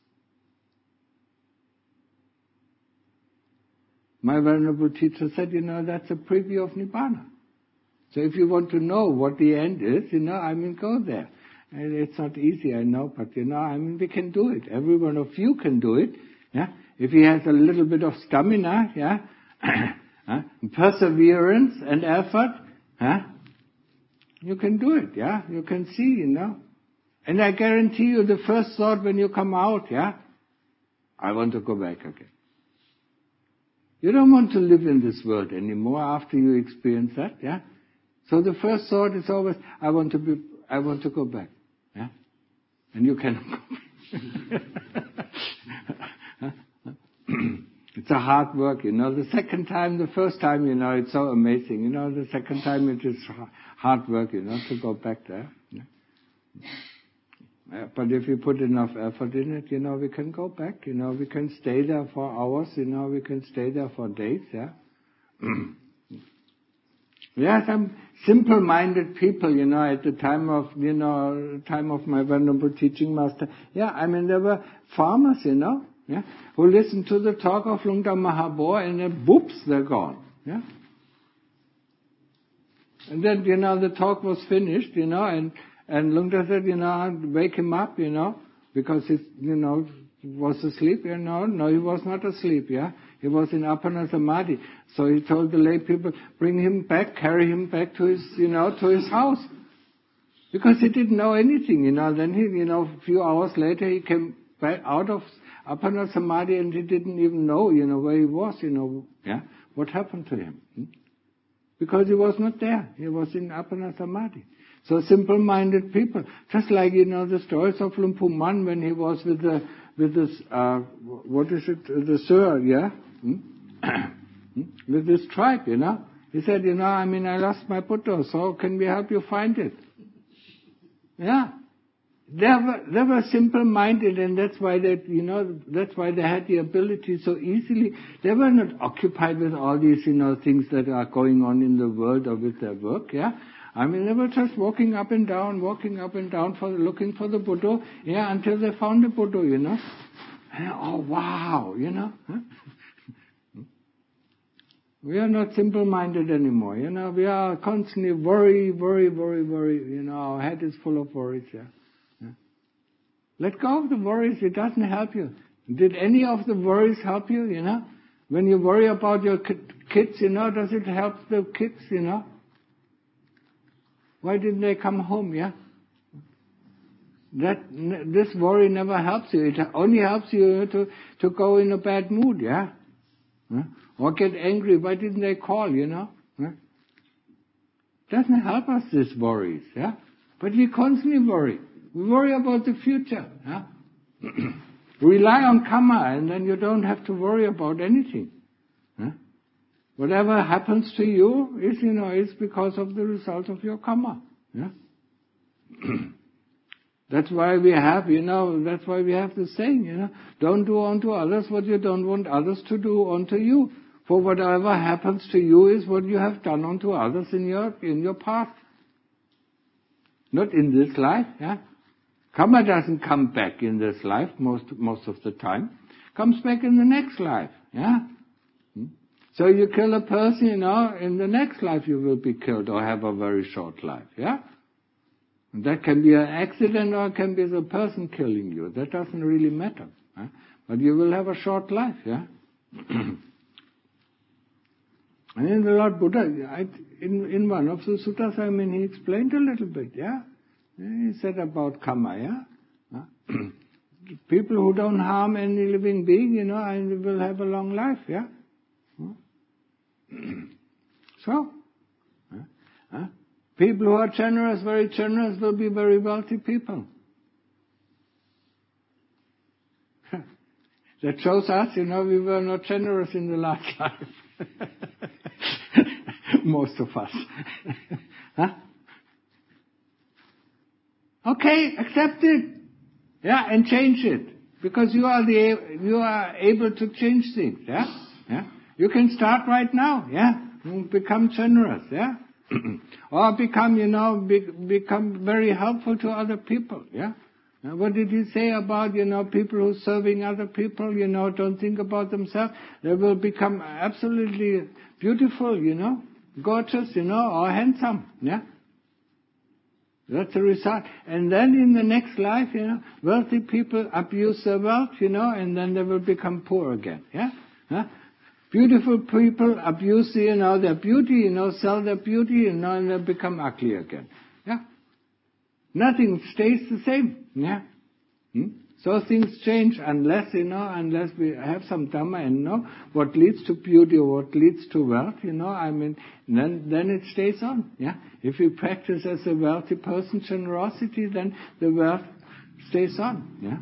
My Venerable teacher said, you know, that's a preview of Nibbana. So if you want to know what the end is, you know, I mean, go there. And it's not easy, I know, but, you know, I mean, we can do it. Every one of you can do it, yeah? If he has a little bit of stamina, yeah? Huh? Perseverance and effort, huh? You can do it, yeah? You can see, you know. And I guarantee you the first thought when you come out, yeah? I want to go back again. You don't want to live in this world anymore after you experience that, yeah? So the first thought is always, I want to be, I want to go back. Yeah? And you cannot go back. It's a hard work, you know. The second time, the first time, you know, it's so amazing. You know, the second time it is hard work, you know, to go back there. Yeah? But if you put enough effort in it, you know, we can go back, you know, we can stay there for hours, you know, we can stay there for days, yeah. There are some simple-minded people, you know, at the time of, you know, time of my Venerable Teaching Master. Yeah, I mean, there were farmers, you know, yeah, who listened to the talk of Lungta Mahabor and then, whoops, they're gone, yeah. And then, you know, the talk was finished, you know, and And Lungta said, you know, wake him up, you know, because he, you know, was asleep. You know, no, he was not asleep, yeah. He was in Appana Samadhi. So he told the lay people, bring him back, carry him back to his, you know, to his house. Because he didn't know anything, you know. Then he, you know, a few hours later he came back out of Appana Samadhi and he didn't even know, you know, where he was, you know, yeah. What happened to him? Hmm? Because he was not there. He was in Appana Samadhi. So simple-minded people, just like, you know, the stories of Luang Pu Man when he was with the, with this, uh, what is it, the Sir, yeah? Hmm? With this tribe, you know? He said, you know, I mean, I lost my Buddha, so can we help you find it? Yeah. They were, they were simple-minded, and that's why they, you know, that's why they had the ability so easily. They were not occupied with all these, you know, things that are going on in the world or with their work, yeah? I mean, they were just walking up and down, walking up and down, for looking for the Buddha, yeah, until they found the Buddha, you know. And, oh, wow, you know. Huh? We are not simple-minded anymore, you know. We are constantly worry, worry, worry, worry. You know, our head is full of worries, yeah. yeah. Let go of the worries. It doesn't help you. Did any of the worries help you, you know? When you worry about your kids, you know, does it help the kids, you know? Why didn't they come home, yeah? That, this worry never helps you. It only helps you to, to go in a bad mood, yeah? Huh? Or get angry. Why didn't they call, you know? Huh? Doesn't help us, these worries, yeah? But we constantly worry. We worry about the future, yeah? Rely on karma, and then you don't have to worry about anything. Huh? Whatever happens to you is, you know, is because of the result of your karma. Yeah? That's why we have, you know, that's why we have the saying, you know, don't do unto others what you don't want others to do unto you. For whatever happens to you is what you have done unto others in your, in your past. Not in this life, yeah? Karma doesn't come back in this life most, most of the time. Comes back in the next life, yeah? So you kill a person, you know, in the next life you will be killed or have a very short life, yeah? And that can be an accident or it can be the person killing you. That doesn't really matter. Huh? But you will have a short life, yeah? And in the Lord Buddha, I, in, in one of the suttas, I mean, he explained a little bit, yeah? He said about karma, yeah? Huh? People who don't harm any living being, you know, and will have a long life, yeah? So, huh? Huh? People who are generous, very generous, will be very wealthy people. That shows us, you know, we were not generous in the last life. Most of us. Huh? Okay, accept it. Yeah, and change it. Because you are the you are able to change things, yeah? Yeah? You can start right now, yeah? Become generous, yeah? Or become, you know, be, become very helpful to other people, yeah? And what did he say about, you know, people who are serving other people, you know, don't think about themselves? They will become absolutely beautiful, you know, gorgeous, you know, or handsome, yeah? That's the result. And then in the next life, you know, wealthy people abuse their wealth, you know, and then they will become poor again, yeah? Huh? Beautiful people abuse, you know, their beauty, you know, sell their beauty, you know, and they become ugly again. Yeah? Nothing stays the same. Yeah? Hmm? So things change unless, you know, unless we have some Dhamma and know what leads to beauty or what leads to wealth, you know, I mean, then, then it stays on, yeah. If you practice as a wealthy person generosity, then the wealth stays on, yeah.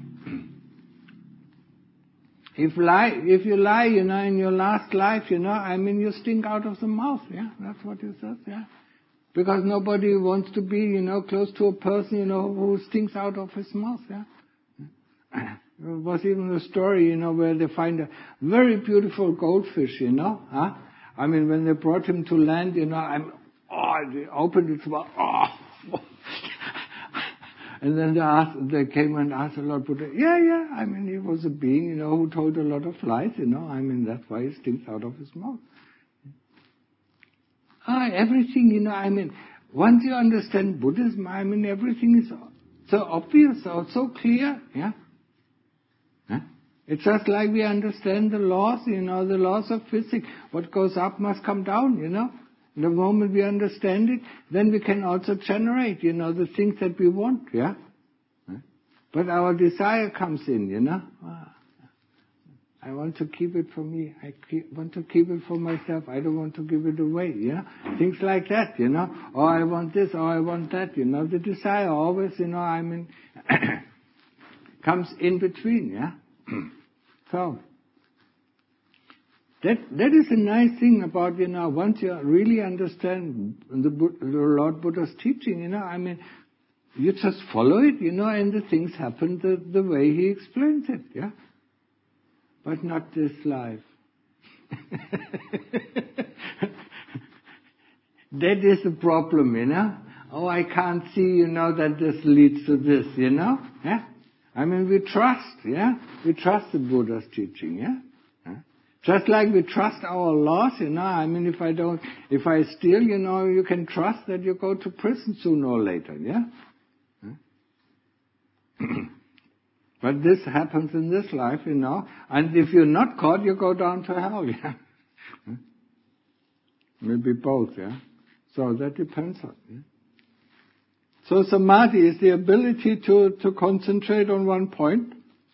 If lie, if you lie, you know, in your last life, you know, I mean, you stink out of the mouth, yeah. That's what it says, yeah. Because nobody wants to be, you know, close to a person, you know, who stinks out of his mouth, yeah. There was even a story, you know, where they find a very beautiful goldfish, you know, huh? I mean, when they brought him to land, you know, I'm, oh, they opened its mouth, oh. And then they asked, they came and asked the Lord Buddha, yeah, yeah, I mean, he was a being, you know, who told a lot of lies, you know, I mean, that's why he stinks out of his mouth. Ah, everything, you know, I mean, once you understand Buddhism, I mean, everything is so obvious, so, so clear, yeah. Huh? It's just like we understand the laws, you know, the laws of physics. What goes up must come down, you know. The moment we understand it, then we can also generate, you know, the things that we want, yeah. Huh? But our desire comes in, you know. I want to keep it for me. I keep, want to keep it for myself. I don't want to give it away, you know. Things like that, you know. Or I want this, or I want that, you know. The desire always, you know, I mean, comes in between, yeah. So that that is a nice thing about, you know, once you really understand the, the Lord Buddha's teaching, you know, I mean, you just follow it, you know, and the things happen the, the way he explains it, yeah. But not this life. That is the problem, you know. Oh, I can't see, you know, that this leads to this, you know. Yeah. I mean, we trust, yeah? We trust the Buddha's teaching, yeah? Huh? Just like we trust our laws, you know, I mean, if I don't, if I steal, you know, you can trust that you go to prison sooner or later, yeah? Huh? But this happens in this life, you know, and if you're not caught, you go down to hell, yeah? Huh? Maybe both, yeah? So that depends on, yeah? So samadhi is the ability to, to concentrate on one point.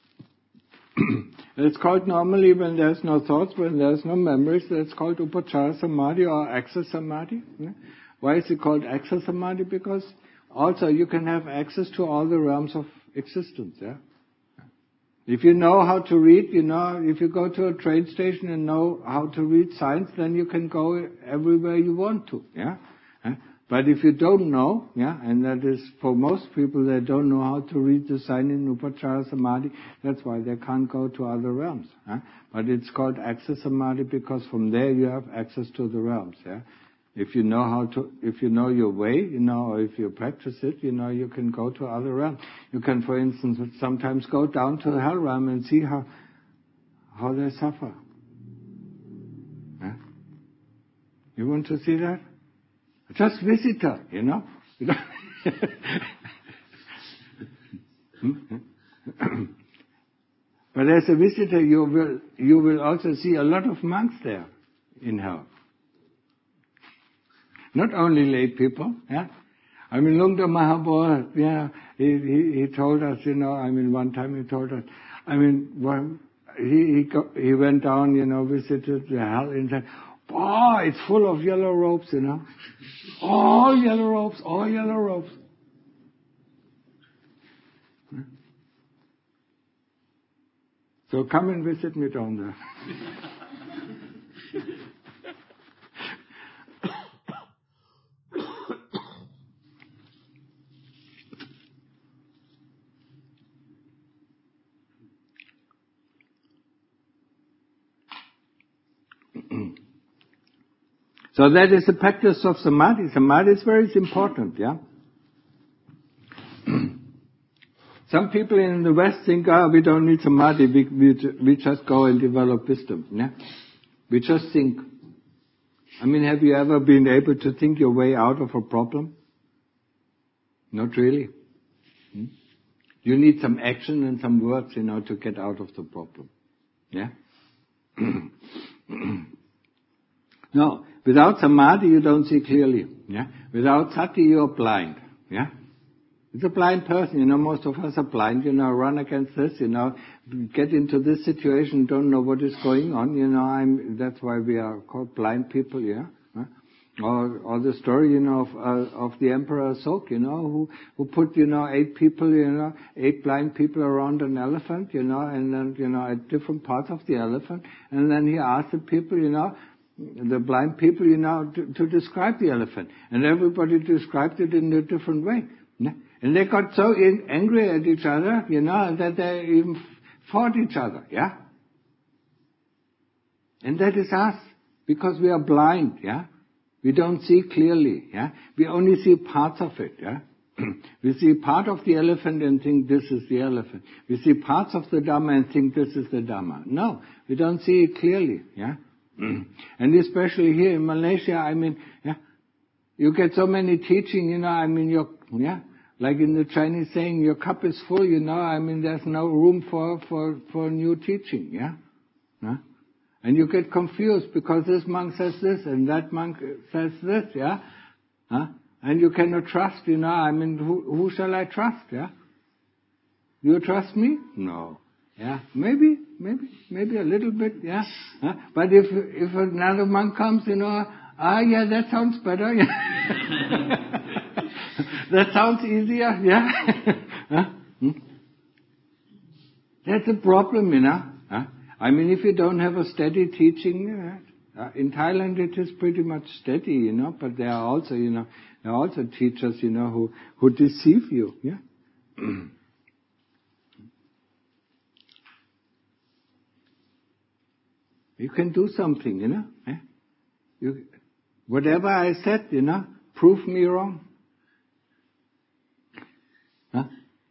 It's called normally when there's no thoughts, when there's no memories, that's called upachara samadhi or access samadhi. Yeah? Why is it called access samadhi? Because also you can have access to all the realms of existence. Yeah. If you know how to read, you know, if you go to a train station and know how to read signs, then you can go everywhere you want to. Yeah. But if you don't know, yeah, and that is for most people, they don't know how to read the sign in Upachara Samadhi, that's why they can't go to other realms. Huh? But it's called access Samadhi because from there you have access to the realms. Yeah? If you know how to, if you know your way, you know, or if you practice it, you know, you can go to other realms. You can, for instance, sometimes go down to the hell realm and see how, how they suffer. Huh? You want to see that? Just visit her, you know. But as a visitor, you will you will also see a lot of monks there in hell. Not only lay people, yeah. I mean, Lungta Mahabodha, yeah, he, he he told us, you know. I mean, one time he told us. I mean, when he he go, he went down, you know, visited the hell and said, oh, it's full of yellow robes, you know. All yellow robes, all yellow robes. So come and visit me down there. So that is the practice of samadhi. Samadhi is very important, yeah. Some people in the West think, ah, oh, we don't need samadhi, we, we, we just go and develop wisdom, yeah. We just think. I mean, have you ever been able to think your way out of a problem? Not really. Hmm? You need some action and some words, you know, to get out of the problem, yeah. No. Without samadhi, you don't see clearly. Yeah. Without sati, you're blind. Yeah. It's a blind person, you know, most of us are blind, you know, run against this, you know, get into this situation, don't know what is going on, you know, I'm, that's why we are called blind people, yeah. Huh? Or, or the story, you know, of, uh, of the Emperor Asok, you know, who, who put, you know, eight people, you know, eight blind people around an elephant, you know, and then, you know, at different parts of the elephant, and then he asked the people, you know, the blind people, you know, to, to describe the elephant, and everybody described it in a different way. Yeah? And they got so in, angry at each other, you know, that they even fought each other, yeah? And that is us, because we are blind, yeah? We don't see clearly, yeah? We only see parts of it, yeah? We see part of the elephant and think this is the elephant. We see parts of the Dhamma and think this is the Dhamma. No, we don't see it clearly, yeah? And especially here in Malaysia, I mean, yeah, you get so many teaching, you know, I mean, you're, yeah, like in the Chinese saying, your cup is full, you know, I mean, there's no room for, for, for new teaching, yeah? Huh? And you get confused because this monk says this and that monk says this, yeah? Huh? And you cannot trust, you know, I mean, who, who shall I trust, yeah? You trust me? No. Yeah, maybe, maybe, maybe a little bit, yeah? Huh? But if, if another monk comes, you know, ah, yeah, that sounds better, yeah? That sounds easier, yeah? Huh? Hmm? That's a problem, you know? Huh? I mean, if you don't have a steady teaching, uh, in Thailand it is pretty much steady, you know, but there are also, you know, there are also teachers, you know, who, who deceive you, yeah? You can do something, you know? Eh? You, whatever I said, you know, prove me wrong. Huh?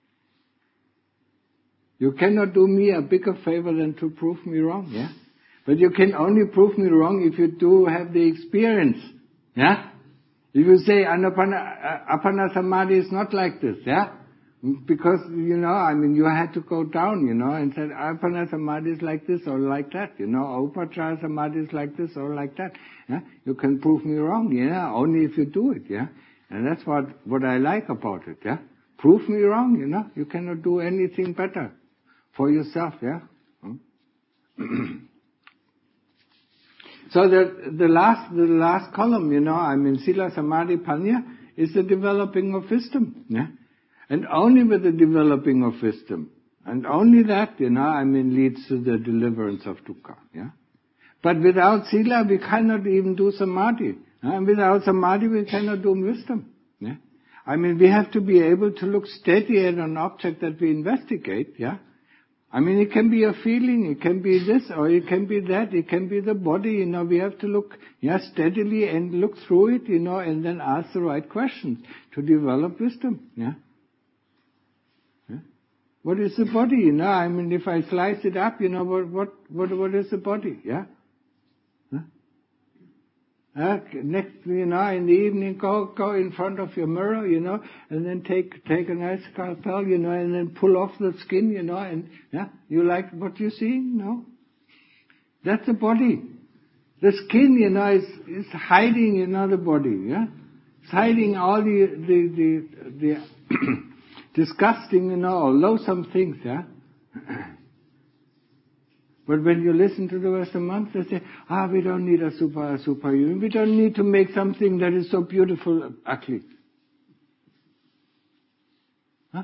You cannot do me a bigger favor than to prove me wrong, yeah? But you can only prove me wrong if you do have the experience, yeah? If you say Anapana, Apana Samadhi is not like this, yeah? Because, you know, I mean, you had to go down, you know, and said Apana Samadhi is like this or like that, you know, Upachara Samadhi is like this or like that, yeah? You can prove me wrong, yeah? Only if you do it, yeah? And that's what, what I like about it, yeah? Prove me wrong, you know? You cannot do anything better for yourself, yeah? Hmm? So the, the last, the last column, you know, I mean, Sila, Samadhi, Panya is the developing of wisdom, yeah? And only with the developing of wisdom, and only that, you know, I mean, leads to the deliverance of dukkha, yeah? But without Sila, we cannot even do Samadhi. Yeah? And without Samadhi, we cannot do wisdom, yeah? I mean, we have to be able to look steady at an object that we investigate, yeah? I mean, it can be a feeling, it can be this, or it can be that, it can be the body, you know, we have to look, yeah, steadily and look through it, you know, and then ask the right questions to develop wisdom, yeah? Yeah? What is the body, you know, I mean, if I slice it up, you know, what, what, what, what is the body, yeah? Huh? Uh, next, you know, in the evening, go go in front of your mirror, you know, and then take take a nice scalpel, you know, and then pull off the skin, you know, and yeah, you like what you see? No, that's the body. The skin, you know, is is hiding, you know, the body, yeah, it's hiding all the the the, the disgusting, you know, or loathsome things, yeah. But when you listen to the Western monks, they say, ah, we don't need a super, a super human. We don't need to make something that is so beautiful ugly. Huh?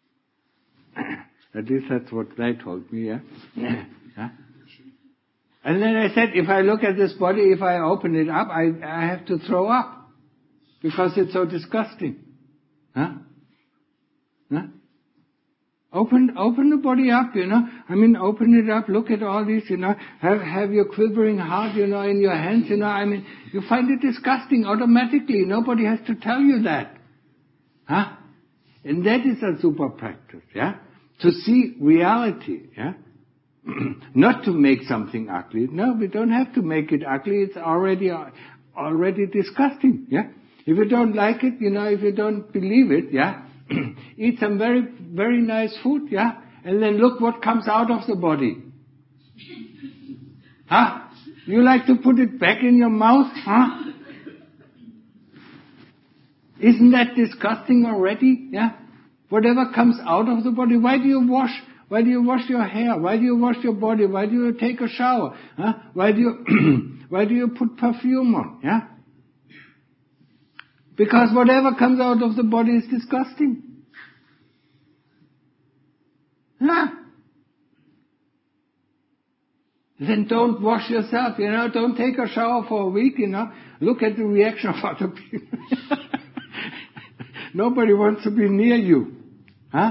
At least that's what they told me, yeah? Huh? And then I said, if I look at this body, if I open it up, I, I have to throw up. Because it's so disgusting. Huh? Huh? Open, open the body up, you know. I mean, open it up, look at all these, you know. Have, have your quivering heart, you know, in your hands, you know. I mean, you find it disgusting automatically. Nobody has to tell you that. Huh? And that is a super practice, yeah. To see reality, yeah. Not to make something ugly. No, we don't have to make it ugly. It's already, already disgusting, yeah. If you don't like it, you know, if you don't believe it, yeah. Eat some very, very nice food, yeah? And then look what comes out of the body. Huh? You like to put it back in your mouth, huh? Isn't that disgusting already, yeah? Whatever comes out of the body, why do you wash? Why do you wash your hair? Why do you wash your body? Why do you take a shower? Huh? Why do you, why do you put perfume on? Yeah? Because whatever comes out of the body is disgusting. Yeah? Then don't wash yourself, you know, don't take a shower for a week, you know. Look at the reaction of other people. Nobody wants to be near you. Huh?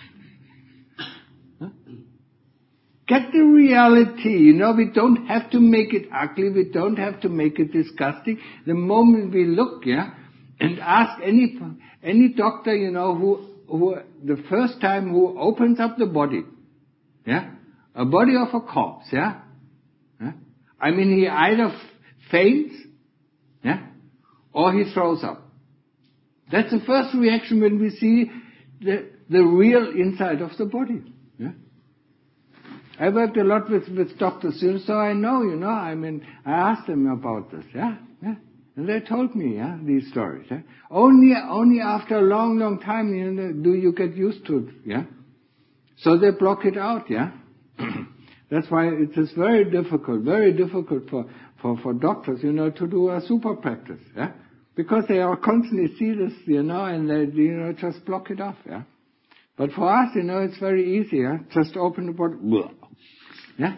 huh? Get the reality, you know, we don't have to make it ugly, we don't have to make it disgusting. The moment we look, yeah, and ask any any doctor, you know, who who the first time who opens up the body, yeah, a body of a corpse, yeah, yeah? I mean, he either faints, yeah, or he throws up. That's the first reaction when we see the, the real inside of the body. Yeah? I worked a lot with, with doctors, so I know, you know, I mean, I asked them about this, yeah, yeah, and they told me, yeah, these stories. Yeah? Only, only after a long, long time, you know, do you get used to it, yeah. So they block it out, yeah. That's why it is very difficult, very difficult for, for, for doctors, you know, to do a super practice, yeah. Because they are constantly see this, you know, and they, you know, just block it off, yeah. But for us, you know, it's very easy, yeah. Just open the body, yeah.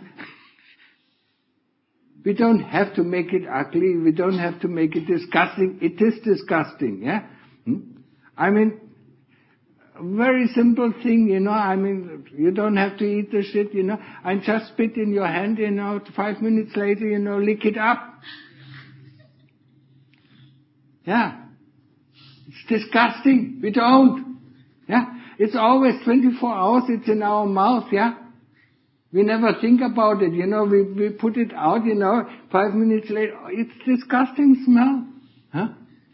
We don't have to make it ugly. We don't have to make it disgusting. It is disgusting, yeah. Hmm? I mean, a very simple thing, you know. I mean, you don't have to eat the shit, you know. I just spit in your hand, you know. Five minutes later, you know, lick it up. Yeah. It's disgusting. We don't. Yeah. It's always twenty-four hours, it's in our mouth, yeah. We never think about it, you know, we, we put it out, you know, five minutes later, oh, it's disgusting smell. Huh?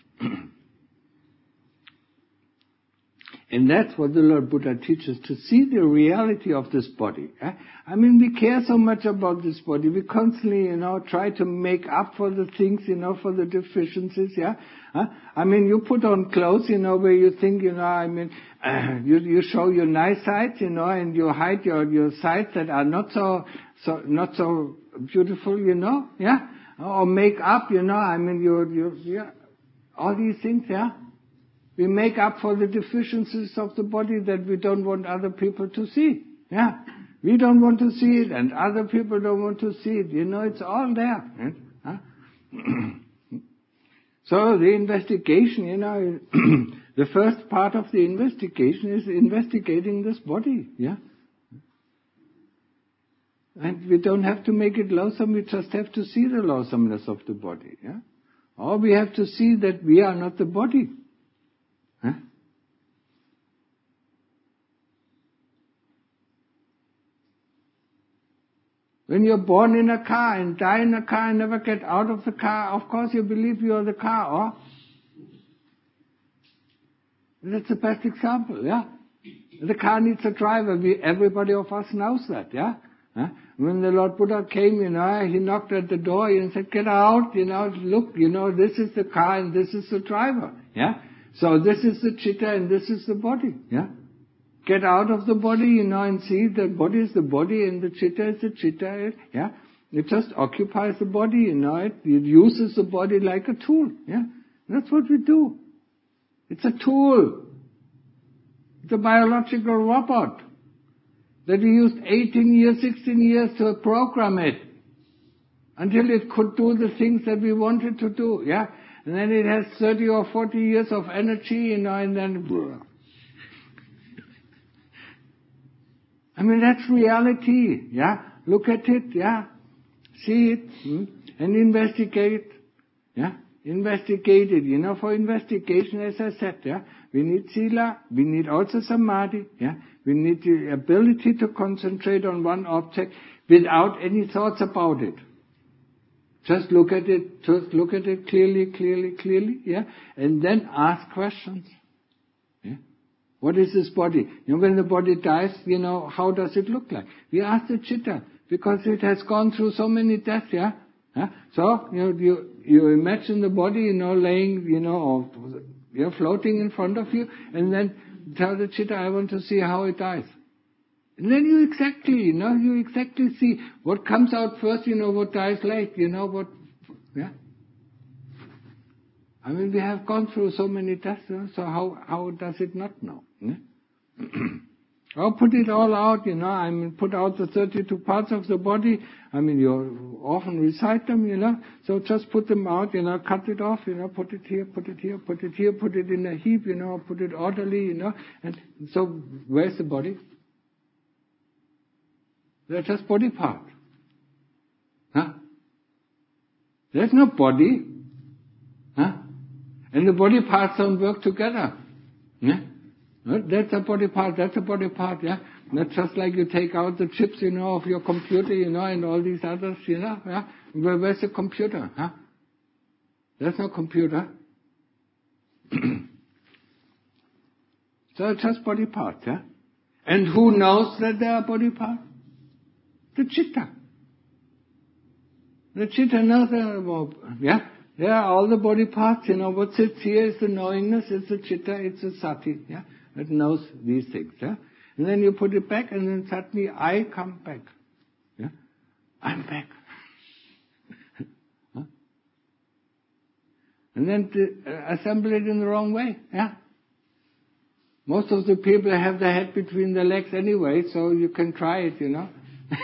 And that's what the Lord Buddha teaches, to see the reality of this body. Eh? I mean, we care so much about this body. We constantly, you know, try to make up for the things, you know, for the deficiencies, yeah? Huh? I mean, you put on clothes, you know, where you think, you know, I mean, uh, you, you show your nice sides, you know, and you hide your, your sides that are not so, so, not so beautiful, you know, yeah? Or make up, you know, I mean, you, you, yeah, all these things, yeah? We make up for the deficiencies of the body that we don't want other people to see. Yeah. We don't want to see it and other people don't want to see it. You know, it's all there. Huh? So the investigation, you know, the first part of the investigation is investigating this body. Yeah. And we don't have to make it loathsome, we just have to see the loathsomeness of the body. Yeah. Or we have to see that we are not the body. Huh? When you're born in a car and die in a car and never get out of the car, of course you believe you're the car, or? That's the best example, yeah? The car needs a driver. We, everybody of us knows that, yeah? Huh? When the Lord Buddha came, you know, he knocked at the door and said, get out, you know, look, you know, this is the car and this is the driver, yeah? So this is the chitta and this is the body, yeah? Get out of the body, you know, and see the body is the body and the chitta is the chitta, yeah? It just occupies the body, you know, it, it uses the body like a tool, yeah? That's what we do. It's a tool. It's a biological robot that we used eighteen years, sixteen years to program it until it could do the things that we wanted to do, yeah? And then it has thirty or forty years of energy, you know, and then... I mean, that's reality, yeah? Look at it, yeah? See it, hmm? And investigate, yeah? Investigate it, you know, for investigation, as I said, yeah? We need sila, we need also samadhi, yeah? We need the ability to concentrate on one object without any thoughts about it. Just look at it, just look at it clearly, clearly, clearly, yeah? And then ask questions. Yeah? What is this body? You know, when the body dies, you know, how does it look like? We ask the chitta, because it has gone through so many deaths, yeah? Huh? So, you know, you, you imagine the body, you know, laying, you know, or, you know, floating in front of you, and then tell the chitta, I want to see how it dies. And then you exactly, you know, you exactly see what comes out first, you know, what dies late, you know, what, yeah. I mean, we have gone through so many tests, you know, so how, how does it not know? Yeah? Or put it all out, you know, I mean, put out the thirty-two parts of the body. I mean, you often recite them, you know, so just put them out, you know, cut it off, you know, put it here, put it here, put it here, put it in a heap, you know, put it orderly, you know, and so where's the body? They're just body parts. Huh? There's no body. Huh? And the body parts don't work together. Yeah? That's a body part, that's a body part, yeah? That's just like you take out the chips, you know, of your computer, you know, and all these others, you know, yeah? Where, where's the computer, huh? There's no computer. So it's just body parts, yeah? And who knows that they are body parts? The chitta. The chitta knows that, yeah? There are all the body parts, you know, what sits here is the knowingness, it's the chitta, it's the sati, yeah? It knows these things, yeah? And then you put it back, and then suddenly I come back. Yeah? I'm back. Huh? And then to, uh, assemble it in the wrong way, yeah? Most of the people have their head between their legs anyway, so you can try it, you know?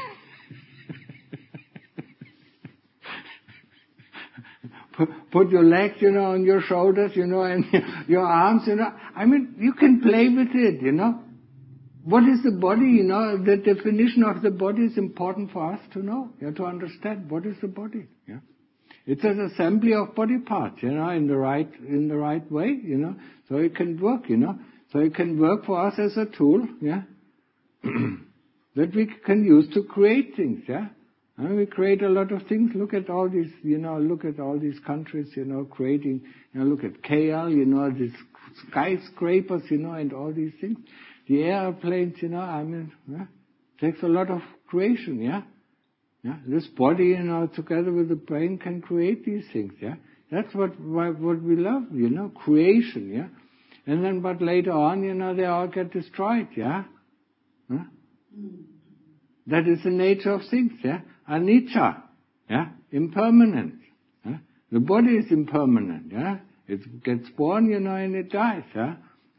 Put your legs, you know, on your shoulders, you know, and your arms, you know. I mean, you can play with it, you know. What is the body, you know? The definition of the body is important for us to know. You have to understand what is the body, yeah. It's an assembly of body parts, you know, in the right, in the right way, you know. So it can work, you know. So it can work for us as a tool, yeah. That we can use to create things, yeah. And we create a lot of things. Look at all these, you know, look at all these countries, you know, creating, you know, look at K L, you know, these skyscrapers, you know, and all these things. The airplanes, you know, I mean, yeah, takes a lot of creation, yeah? Yeah, this body, you know, together with the brain can create these things, yeah? That's what, what we love, you know, creation, yeah? And then, but later on, you know, they all get destroyed, yeah? Huh? That is the nature of things, yeah? Anicca, yeah? Impermanent. Yeah? The body is impermanent, yeah? It gets born, you know, and it dies, yeah?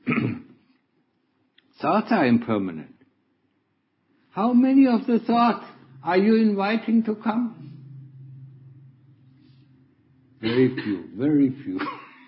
Thoughts are impermanent. How many of the thoughts are you inviting to come? Very few, very few.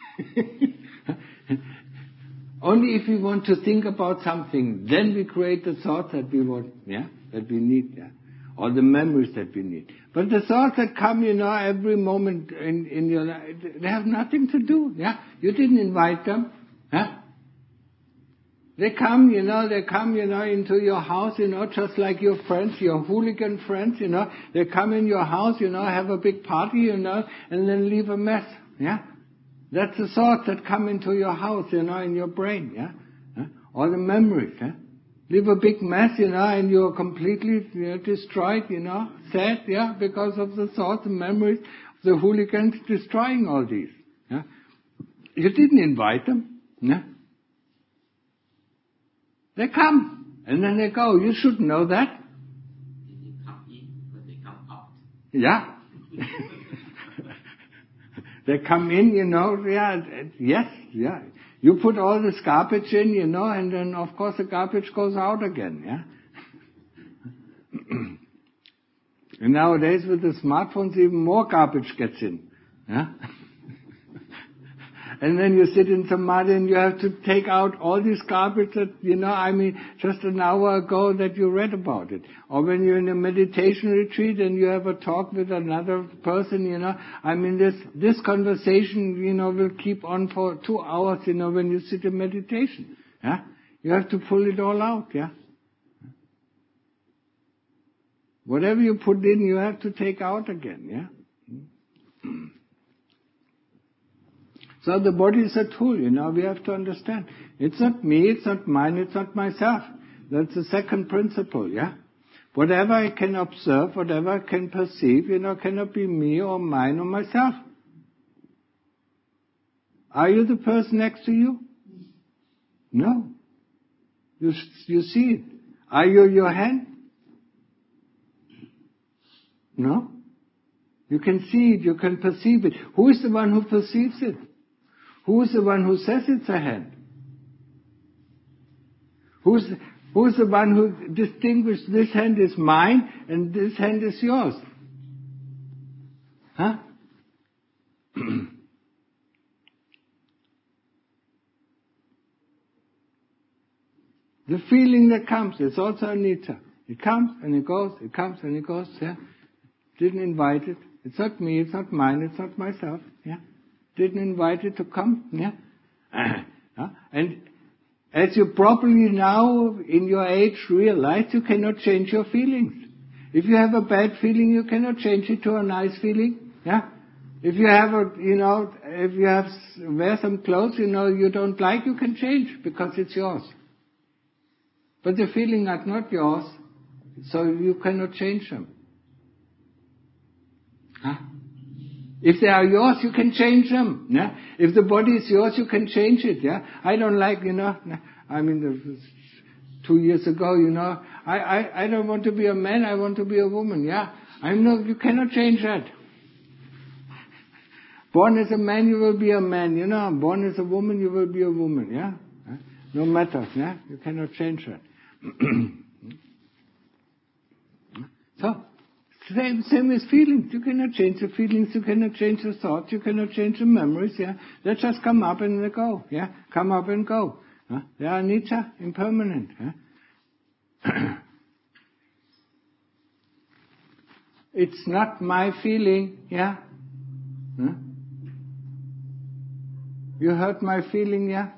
Only if we want to think about something, then we create the thoughts that we want, yeah? That we need, yeah? Or the memories that we need. But the thoughts that come, you know, every moment in, in your life, they have nothing to do, yeah? You didn't invite them, yeah? They come, you know, they come, you know, into your house, you know, just like your friends, your hooligan friends, you know. They come in your house, you know, have a big party, you know, and then leave a mess, yeah? That's the thoughts that come into your house, you know, in your brain, yeah? yeah? Or the memories, yeah? Leave a big mess, you know, and you're completely, you know, destroyed, you know, sad, yeah, because of the thoughts and memories of the hooligans destroying all these, yeah? You didn't invite them, yeah? They come, and then they go. You should know that. They come in, but they come out. Yeah. They come in, you know, yeah, yes, yeah. You put all this garbage in, you know, and then of course the garbage goes out again, yeah. And nowadays with the smartphones even more garbage gets in, yeah. And then you sit in samadhi and you have to take out all this garbage that, you know, I mean, just an hour ago that you read about it. Or when you're in a meditation retreat and you have a talk with another person, you know, I mean, this, this conversation, you know, will keep on for two hours, you know, when you sit in meditation. Yeah? You have to pull it all out, yeah? Whatever you put in, you have to take out again, yeah? So the body is a tool, you know, we have to understand. It's not me, it's not mine, it's not myself. That's the second principle, yeah? Whatever I can observe, whatever I can perceive, you know, cannot be me or mine or myself. Are you the person next to you? No. You, you see it. Are you your hand? No? You can see it, you can perceive it. Who is the one who perceives it? Who is the one who says it's a hand? Who's, who's the one who distinguishes this hand is mine and this hand is yours? Huh? The feeling that comes, it's also anicca. It comes and it goes, it comes and it goes, yeah. Didn't invite it. It's not me, it's not mine, it's not myself, yeah. Didn't invite it to come, yeah. uh, and as you probably now in your age realize, you cannot change your feelings. If you have a bad feeling, you cannot change it to a nice feeling, yeah. If you have a, you know, if you have, wear some clothes, you know, you don't like, you can change because it's yours. But the feelings are not yours, so you cannot change them. Huh? If they are yours, you can change them. Yeah? If the body is yours, you can change it. Yeah, I don't like, you know. I mean, two years ago, you know, I, I, I don't want to be a man. I want to be a woman. Yeah, I know you cannot change that. Born as a man, you will be a man. You know, born as a woman, you will be a woman. Yeah, no matter. Yeah, you cannot change that. So, same, same as feelings. You cannot change the feelings, you cannot change the thoughts, you cannot change the memories, yeah. They just come up and they go, yeah. Come up and go. Huh? They are anicca, impermanent. Yeah? It's not my feeling, yeah. Huh? You hurt my feeling, yeah.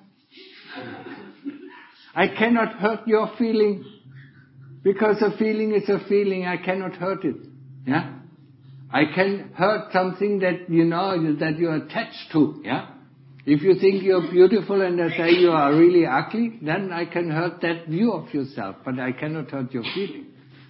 I cannot hurt your feeling. Because a feeling is a feeling, I cannot hurt it. Yeah? I can hurt something that you know, that you're attached to. Yeah? If you think you're beautiful and I say you are really ugly, then I can hurt that view of yourself, but I cannot hurt your feeling.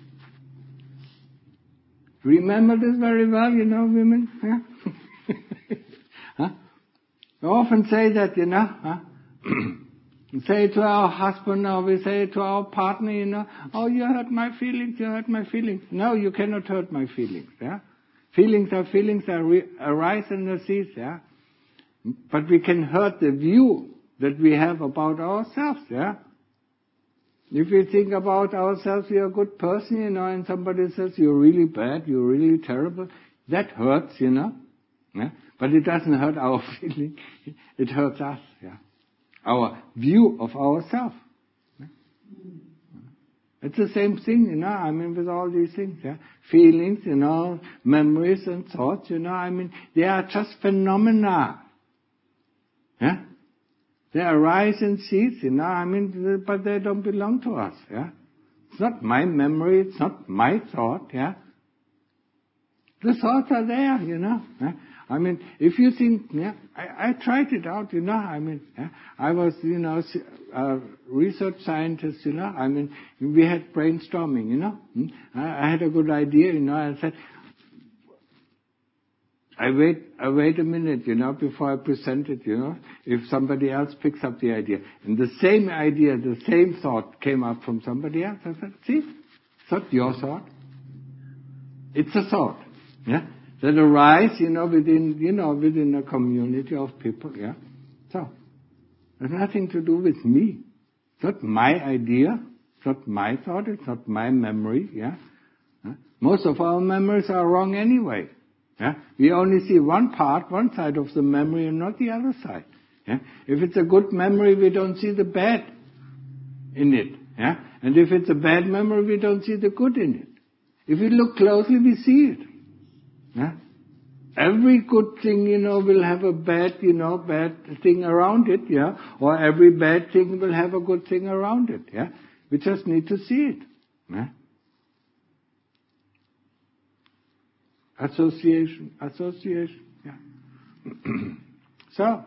Remember this very well, you know, women? Huh? Huh? I often say that, you know, huh? We say to our husband or we say to our partner, you know, oh, you hurt my feelings, you hurt my feelings. No, you cannot hurt my feelings, yeah? Feelings are feelings that re- arise and cease, yeah? But we can hurt the view that we have about ourselves, yeah? If we think about ourselves, we are a good person, you know, and somebody says, you're really bad, you're really terrible, that hurts, you know, yeah? But it doesn't hurt our feeling, it hurts us, yeah? Our view of ourselves. It's the same thing, you know, I mean, with all these things, yeah. Feelings, you know, memories and thoughts, you know, I mean, they are just phenomena. Yeah? They arise and cease, you know, I mean, but they don't belong to us, yeah. It's not my memory, it's not my thought, yeah. The thoughts are there, you know. Yeah? I mean, if you think, yeah, I, I tried it out, you know, I mean, yeah, I was, you know, a research scientist, you know, I mean, we had brainstorming, you know, I, I had a good idea, you know, I said, I wait, I wait a minute, you know, before I present it, you know, if somebody else picks up the idea. And the same idea, the same thought came up from somebody else. I said, see, it's not your thought. It's a thought, yeah. That arise, you know, within, you know, within a community of people, yeah. So, it has nothing to do with me. It's not my idea. It's not my thought. It's not my memory, yeah. Huh? Most of our memories are wrong anyway. Yeah. We only see one part, one side of the memory, and not the other side. Yeah. If it's a good memory, we don't see the bad in it. Yeah. And if it's a bad memory, we don't see the good in it. If we look closely, we see it. Yeah? Every good thing, you know, will have a bad, you know, bad thing around it, yeah? Or every bad thing will have a good thing around it, yeah? We just need to see it, yeah? Association, association, yeah. so,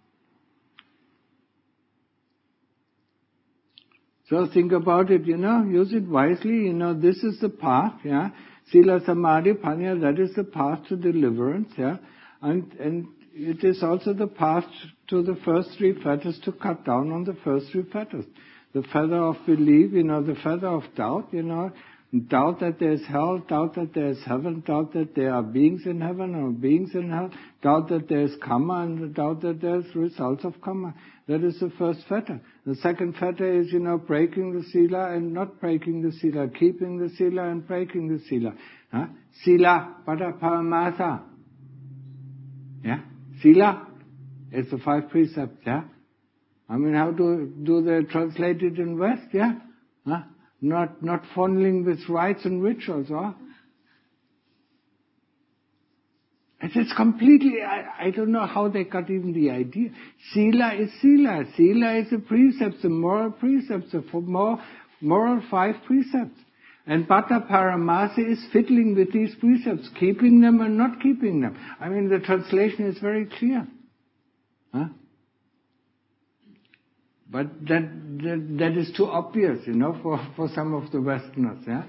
so think about it, you know, use it wisely, you know, this is the path, yeah? Sila, Samadhi, Panya, that is the path to deliverance, yeah? And, and it is also the path to the first three fetters, to cut down on the first three fetters. the feather of belief, you know, the feather of doubt, you know, doubt that there's hell, doubt that there's heaven, doubt that there are beings in heaven or beings in hell, doubt that there's karma, and doubt that there's results of karma. That is the first fetter. The second fetter is, you know, breaking the sila and not breaking the sila, keeping the sila and breaking the sila. Huh? Sila pada paramasa. Yeah? Sila is the five precepts, yeah? I mean, how do, do they translate it in West, yeah? Huh? Not, not fondling with rites and rituals, huh? It is completely, I, I don't know how they got even the idea. Sila is sila. Sila is a precept, the moral precepts, the moral, moral five precepts. And Bhatta Paramasa is fiddling with these precepts, keeping them and not keeping them. I mean, the translation is very clear. Huh? But that, that, that is too obvious, you know, for, for some of the Westerners, yeah?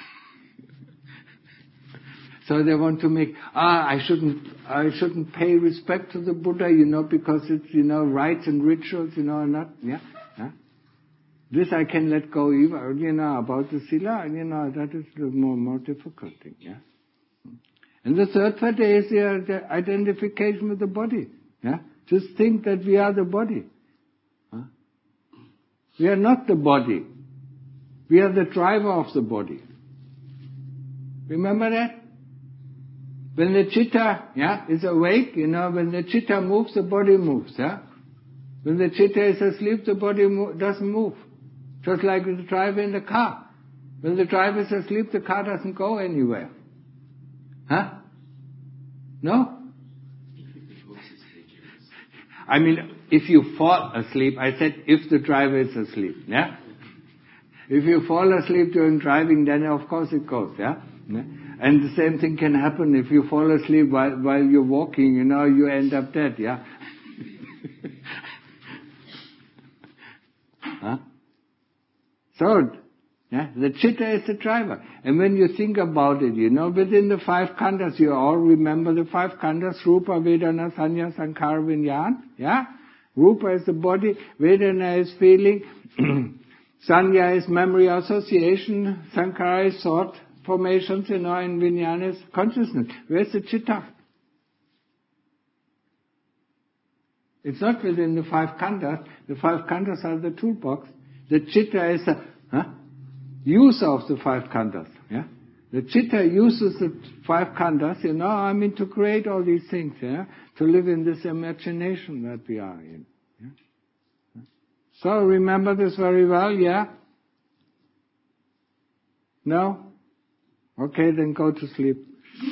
So they want to make, ah, I shouldn't, I shouldn't pay respect to the Buddha, you know, because it's, you know, rites and rituals, you know, and not, yeah, yeah. This I can let go, even, you know, about the sila, and you know, that is the more, more difficult thing, yeah. And the third fetter is the, the identification with the body, yeah. Just think that we are the body. Huh? We are not the body. We are the driver of the body. Remember that? When the chitta, yeah, is awake, you know, when the chitta moves, the body moves, yeah? When the chitta is asleep, the body mo- doesn't move. Just like the driver in the car. When the driver is asleep, the car doesn't go anywhere. Huh? No? I mean, if you fall asleep, I said if the driver is asleep, yeah? If you fall asleep during driving, then of course it goes, yeah? yeah? And the same thing can happen if you fall asleep while, while you're walking, you know, you end up dead, yeah? huh? So, yeah, the chitta is the driver. And when you think about it, you know, within the five khandhas, you all remember the five khandhas, Rupa, Vedana, Sanya, Sankhara, Vijnana, yeah? Rupa is the body, Vedana is feeling, Sanya is memory association, Sankhara is thought formations, you know, and Vijnana is consciousness. Where's the chitta? It's not within the five khandhas. The five khandhas are the toolbox. The chitta is a huh, user of the five khandhas. Yeah? The chitta uses the five khandhas, you know, I mean, to create all these things, yeah, to live in this imagination that we are in. Yeah? So remember this very well, yeah? No? Okay, then go to sleep.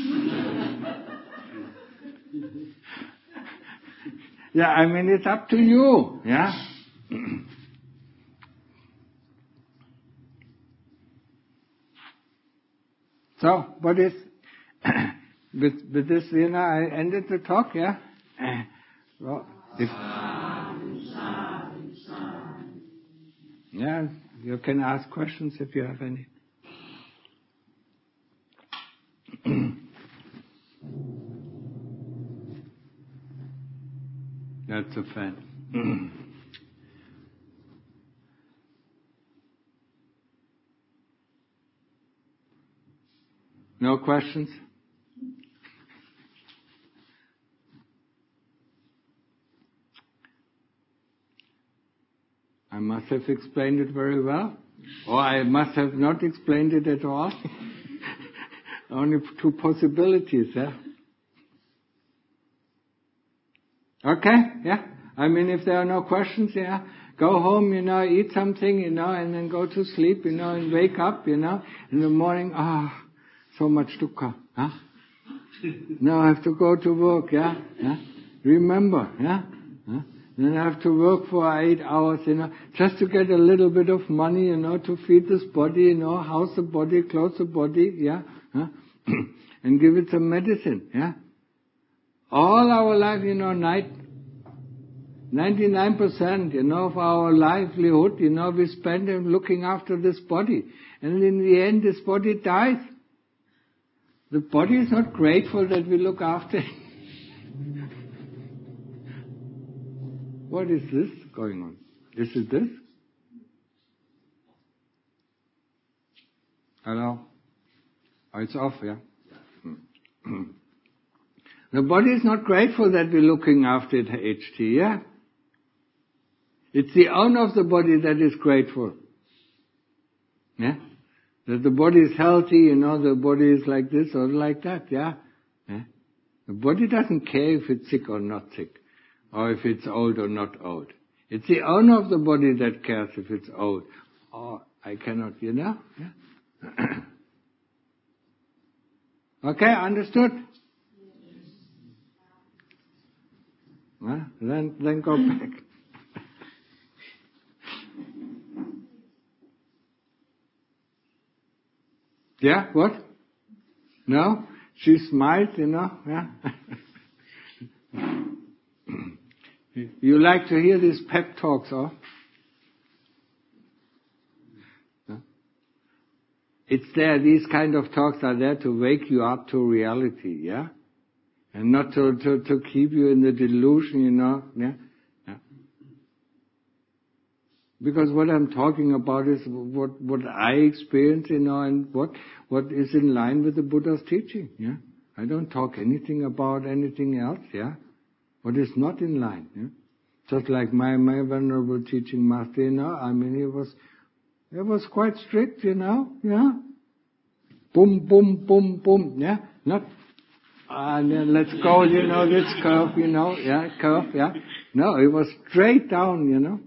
Yeah, I mean, it's up to you, yeah? So, what is, with, with this, you know, I ended the talk, yeah? Well, if, yeah, you can ask questions if you have any. That's a fan. No questions? I must have explained it very well. Or I must have not explained it at all. Only two possibilities, yeah? Okay, yeah? I mean, if there are no questions, yeah, go home, you know, eat something, you know, and then go to sleep, you know, and wake up, you know, in the morning, ah, oh, so much dukkha, huh? Now I have to go to work, yeah? yeah? Remember, yeah? Huh? Then I have to work for eight hours, you know, just to get a little bit of money, you know, to feed this body, you know, house the body, clothe the body, yeah? Huh? And give it some medicine, yeah? All our life, you know, night, ninety-nine percent, you know, of our livelihood, you know, we spend in looking after this body. And in the end, this body dies. The body is not grateful that we look after it. What is this going on? Is it this? Hello? Oh, it's off, yeah? The body is not grateful that we're looking after it, H T, yeah? It's the owner of the body that is grateful. Yeah? That the body is healthy, you know, the body is like this or like that, yeah? Yeah? The body doesn't care if it's sick or not sick, or if it's old or not old. It's the owner of the body that cares if it's old. Oh, I cannot, you know? Yeah? Okay, understood? Huh? Then, then go back. Yeah, what? No? She smiled, you know, yeah? You like to hear these pep talks, oh? It's there, these kind of talks are there to wake you up to reality, yeah? And not to, to, to keep you in the delusion, you know, yeah? Yeah. Because what I'm talking about is what, what I experience, you know, and what, what is in line with the Buddha's teaching, yeah? I don't talk anything about anything else, yeah? What is not in line, yeah? Just like my, my venerable teaching master, you know, I mean, he was, he was quite strict, you know, yeah? Boom, boom, boom, boom, yeah? Not, ah, let's go, you know, this curve, you know, yeah, curve, yeah? No, it was straight down, you know?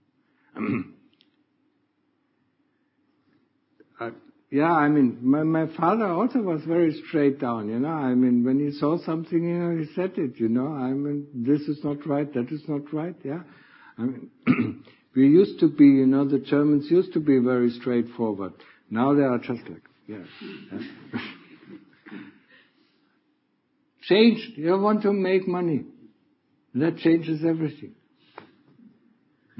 uh, yeah, I mean, my, my father also was very straight down, you know? I mean, when he saw something, you know, he said it, you know? I mean, this is not right, that is not right, yeah? I mean, we used to be, you know, the Germans used to be very straightforward. Now they are just like, yeah. yeah. Change. You want to make money. That changes everything. Yeah?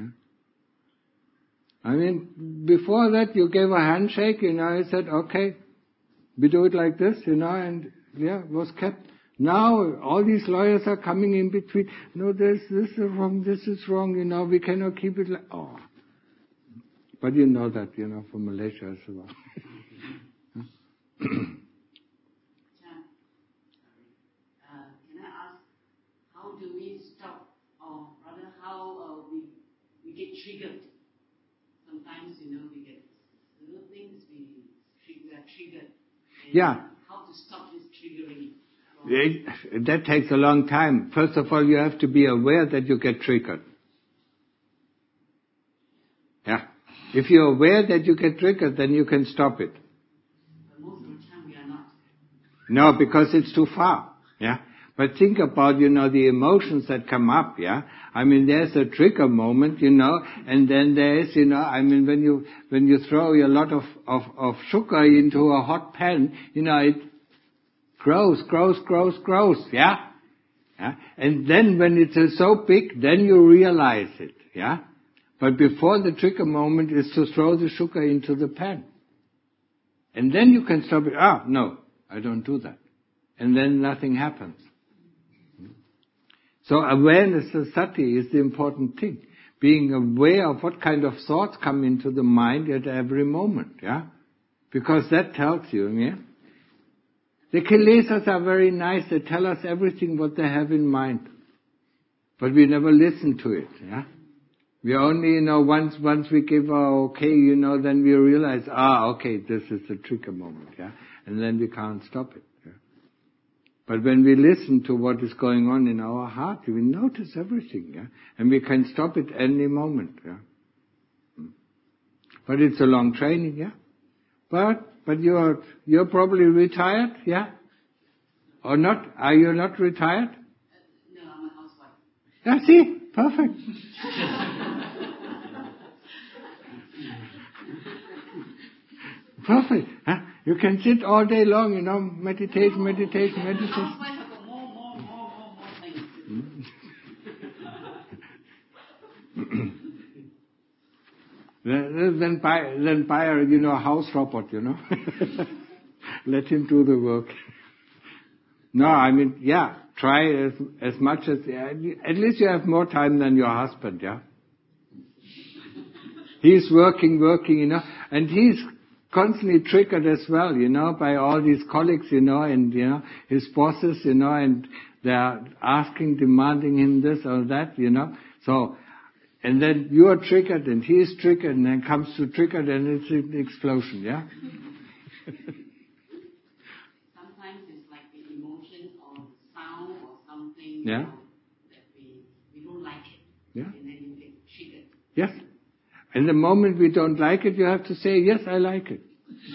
I mean, before that you gave a handshake, you know, you said, okay, we do it like this, you know, and yeah, it was kept. Now all these lawyers are coming in between. No, this, this is wrong, this is wrong, you know, we cannot keep it like, oh. But you know that, you know, from Malaysia as well. Do we stop, or rather how uh, we we get triggered? Sometimes, you know, we get little things, we, we are triggered. And yeah. How to stop this triggering? It, that takes a long time. First of all, you have to be aware that you get triggered. Yeah. If you're aware that you get triggered, then you can stop it. But most of the time we are not. No, because it's too far. Yeah. But think about, you know, the emotions that come up, yeah? I mean, there's a trigger moment, you know, and then there's, you know, I mean, when you, when you throw a lot of, of, of sugar into a hot pan, you know, it grows, grows, grows, grows, yeah? Yeah? And then when it's so big, then you realize it, yeah? But before the trigger moment is to throw the sugar into the pan. And then you can stop it. Ah, no, I don't do that. And then nothing happens. So awareness, sati, is the important thing. Being aware of what kind of thoughts come into the mind at every moment, yeah? Because that tells you, yeah? The kilesas are very nice. They tell us everything what they have in mind. But we never listen to it, yeah? We only, you know, once, once we give our okay, you know, then we realize, ah, okay, this is the trigger moment, yeah? And then we can't stop it. But when we listen to what is going on in our heart, we notice everything, yeah? And we can stop it any moment, yeah? But it's a long training, yeah? But, but you're, you're probably retired, yeah? Or not? Are you not retired? Uh, no, I'm a housewife. Yeah, see? Perfect. Perfect, huh? You can sit all day long, you know, meditation, meditation, meditation. Housewife have got more, more, more, more, more things. then, then buy, then buy a, you know, a house robot, you know. Let him do the work. No, I mean, yeah, try as, as much as, yeah, at least you have more time than your husband, yeah. He's working, working, you know, and he's constantly triggered as well, you know, by all these colleagues, you know, and, you know, his bosses, you know, and they're asking, demanding him this or that, you know. So, and then you are triggered and he is triggered and then comes to triggered and it's an explosion, yeah? Sometimes it's like the emotion or the sound or something, Yeah. you know, that we, we don't like it. Yeah. And then you get triggered. Yes. And the moment we don't like it, you have to say, yes, I like it.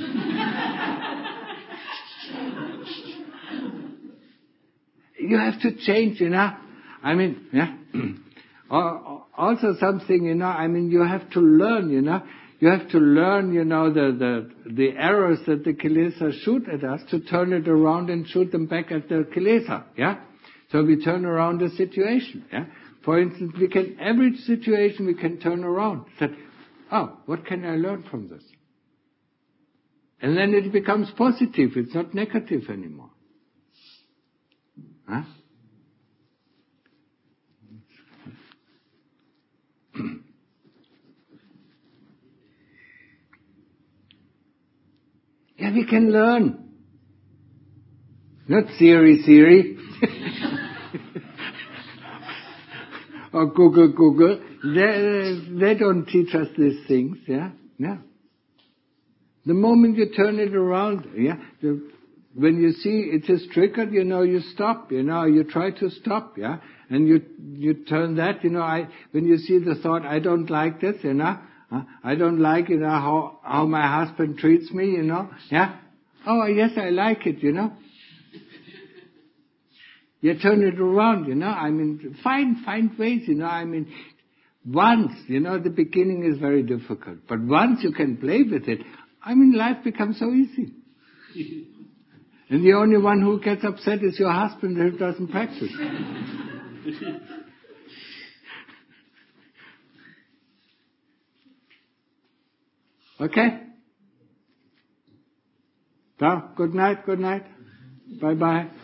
You have to change, you know. I mean, yeah. Also something, you know, I mean, you have to learn, you know. You have to learn, you know, the, the, the arrows that the kilesa shoot at us to turn it around and shoot them back at the kilesa, yeah. So we turn around the situation, yeah. For instance, we can, every situation we can turn around. Say, oh, what can I learn from this? And then it becomes positive. It's not negative anymore. Huh? Yeah, we can learn. Not Siri, Siri. Or Google, Google. They, they don't teach us these things, yeah? Yeah. The moment you turn it around, yeah, the, when you see it is triggered, you know, you stop, you know, you try to stop, yeah, and you you turn that, you know, I when you see the thought, I don't like this, you know, huh? I don't like, you know, how how my husband treats me, you know, yeah, oh yes, I like it, you know. You turn it around, you know, I mean, find find ways, you know, I mean, once, you know, the beginning is very difficult, but once you can play with it, I mean, life becomes so easy. And the only one who gets upset is your husband who doesn't practice. Okay? So, good night, good night. Bye-bye.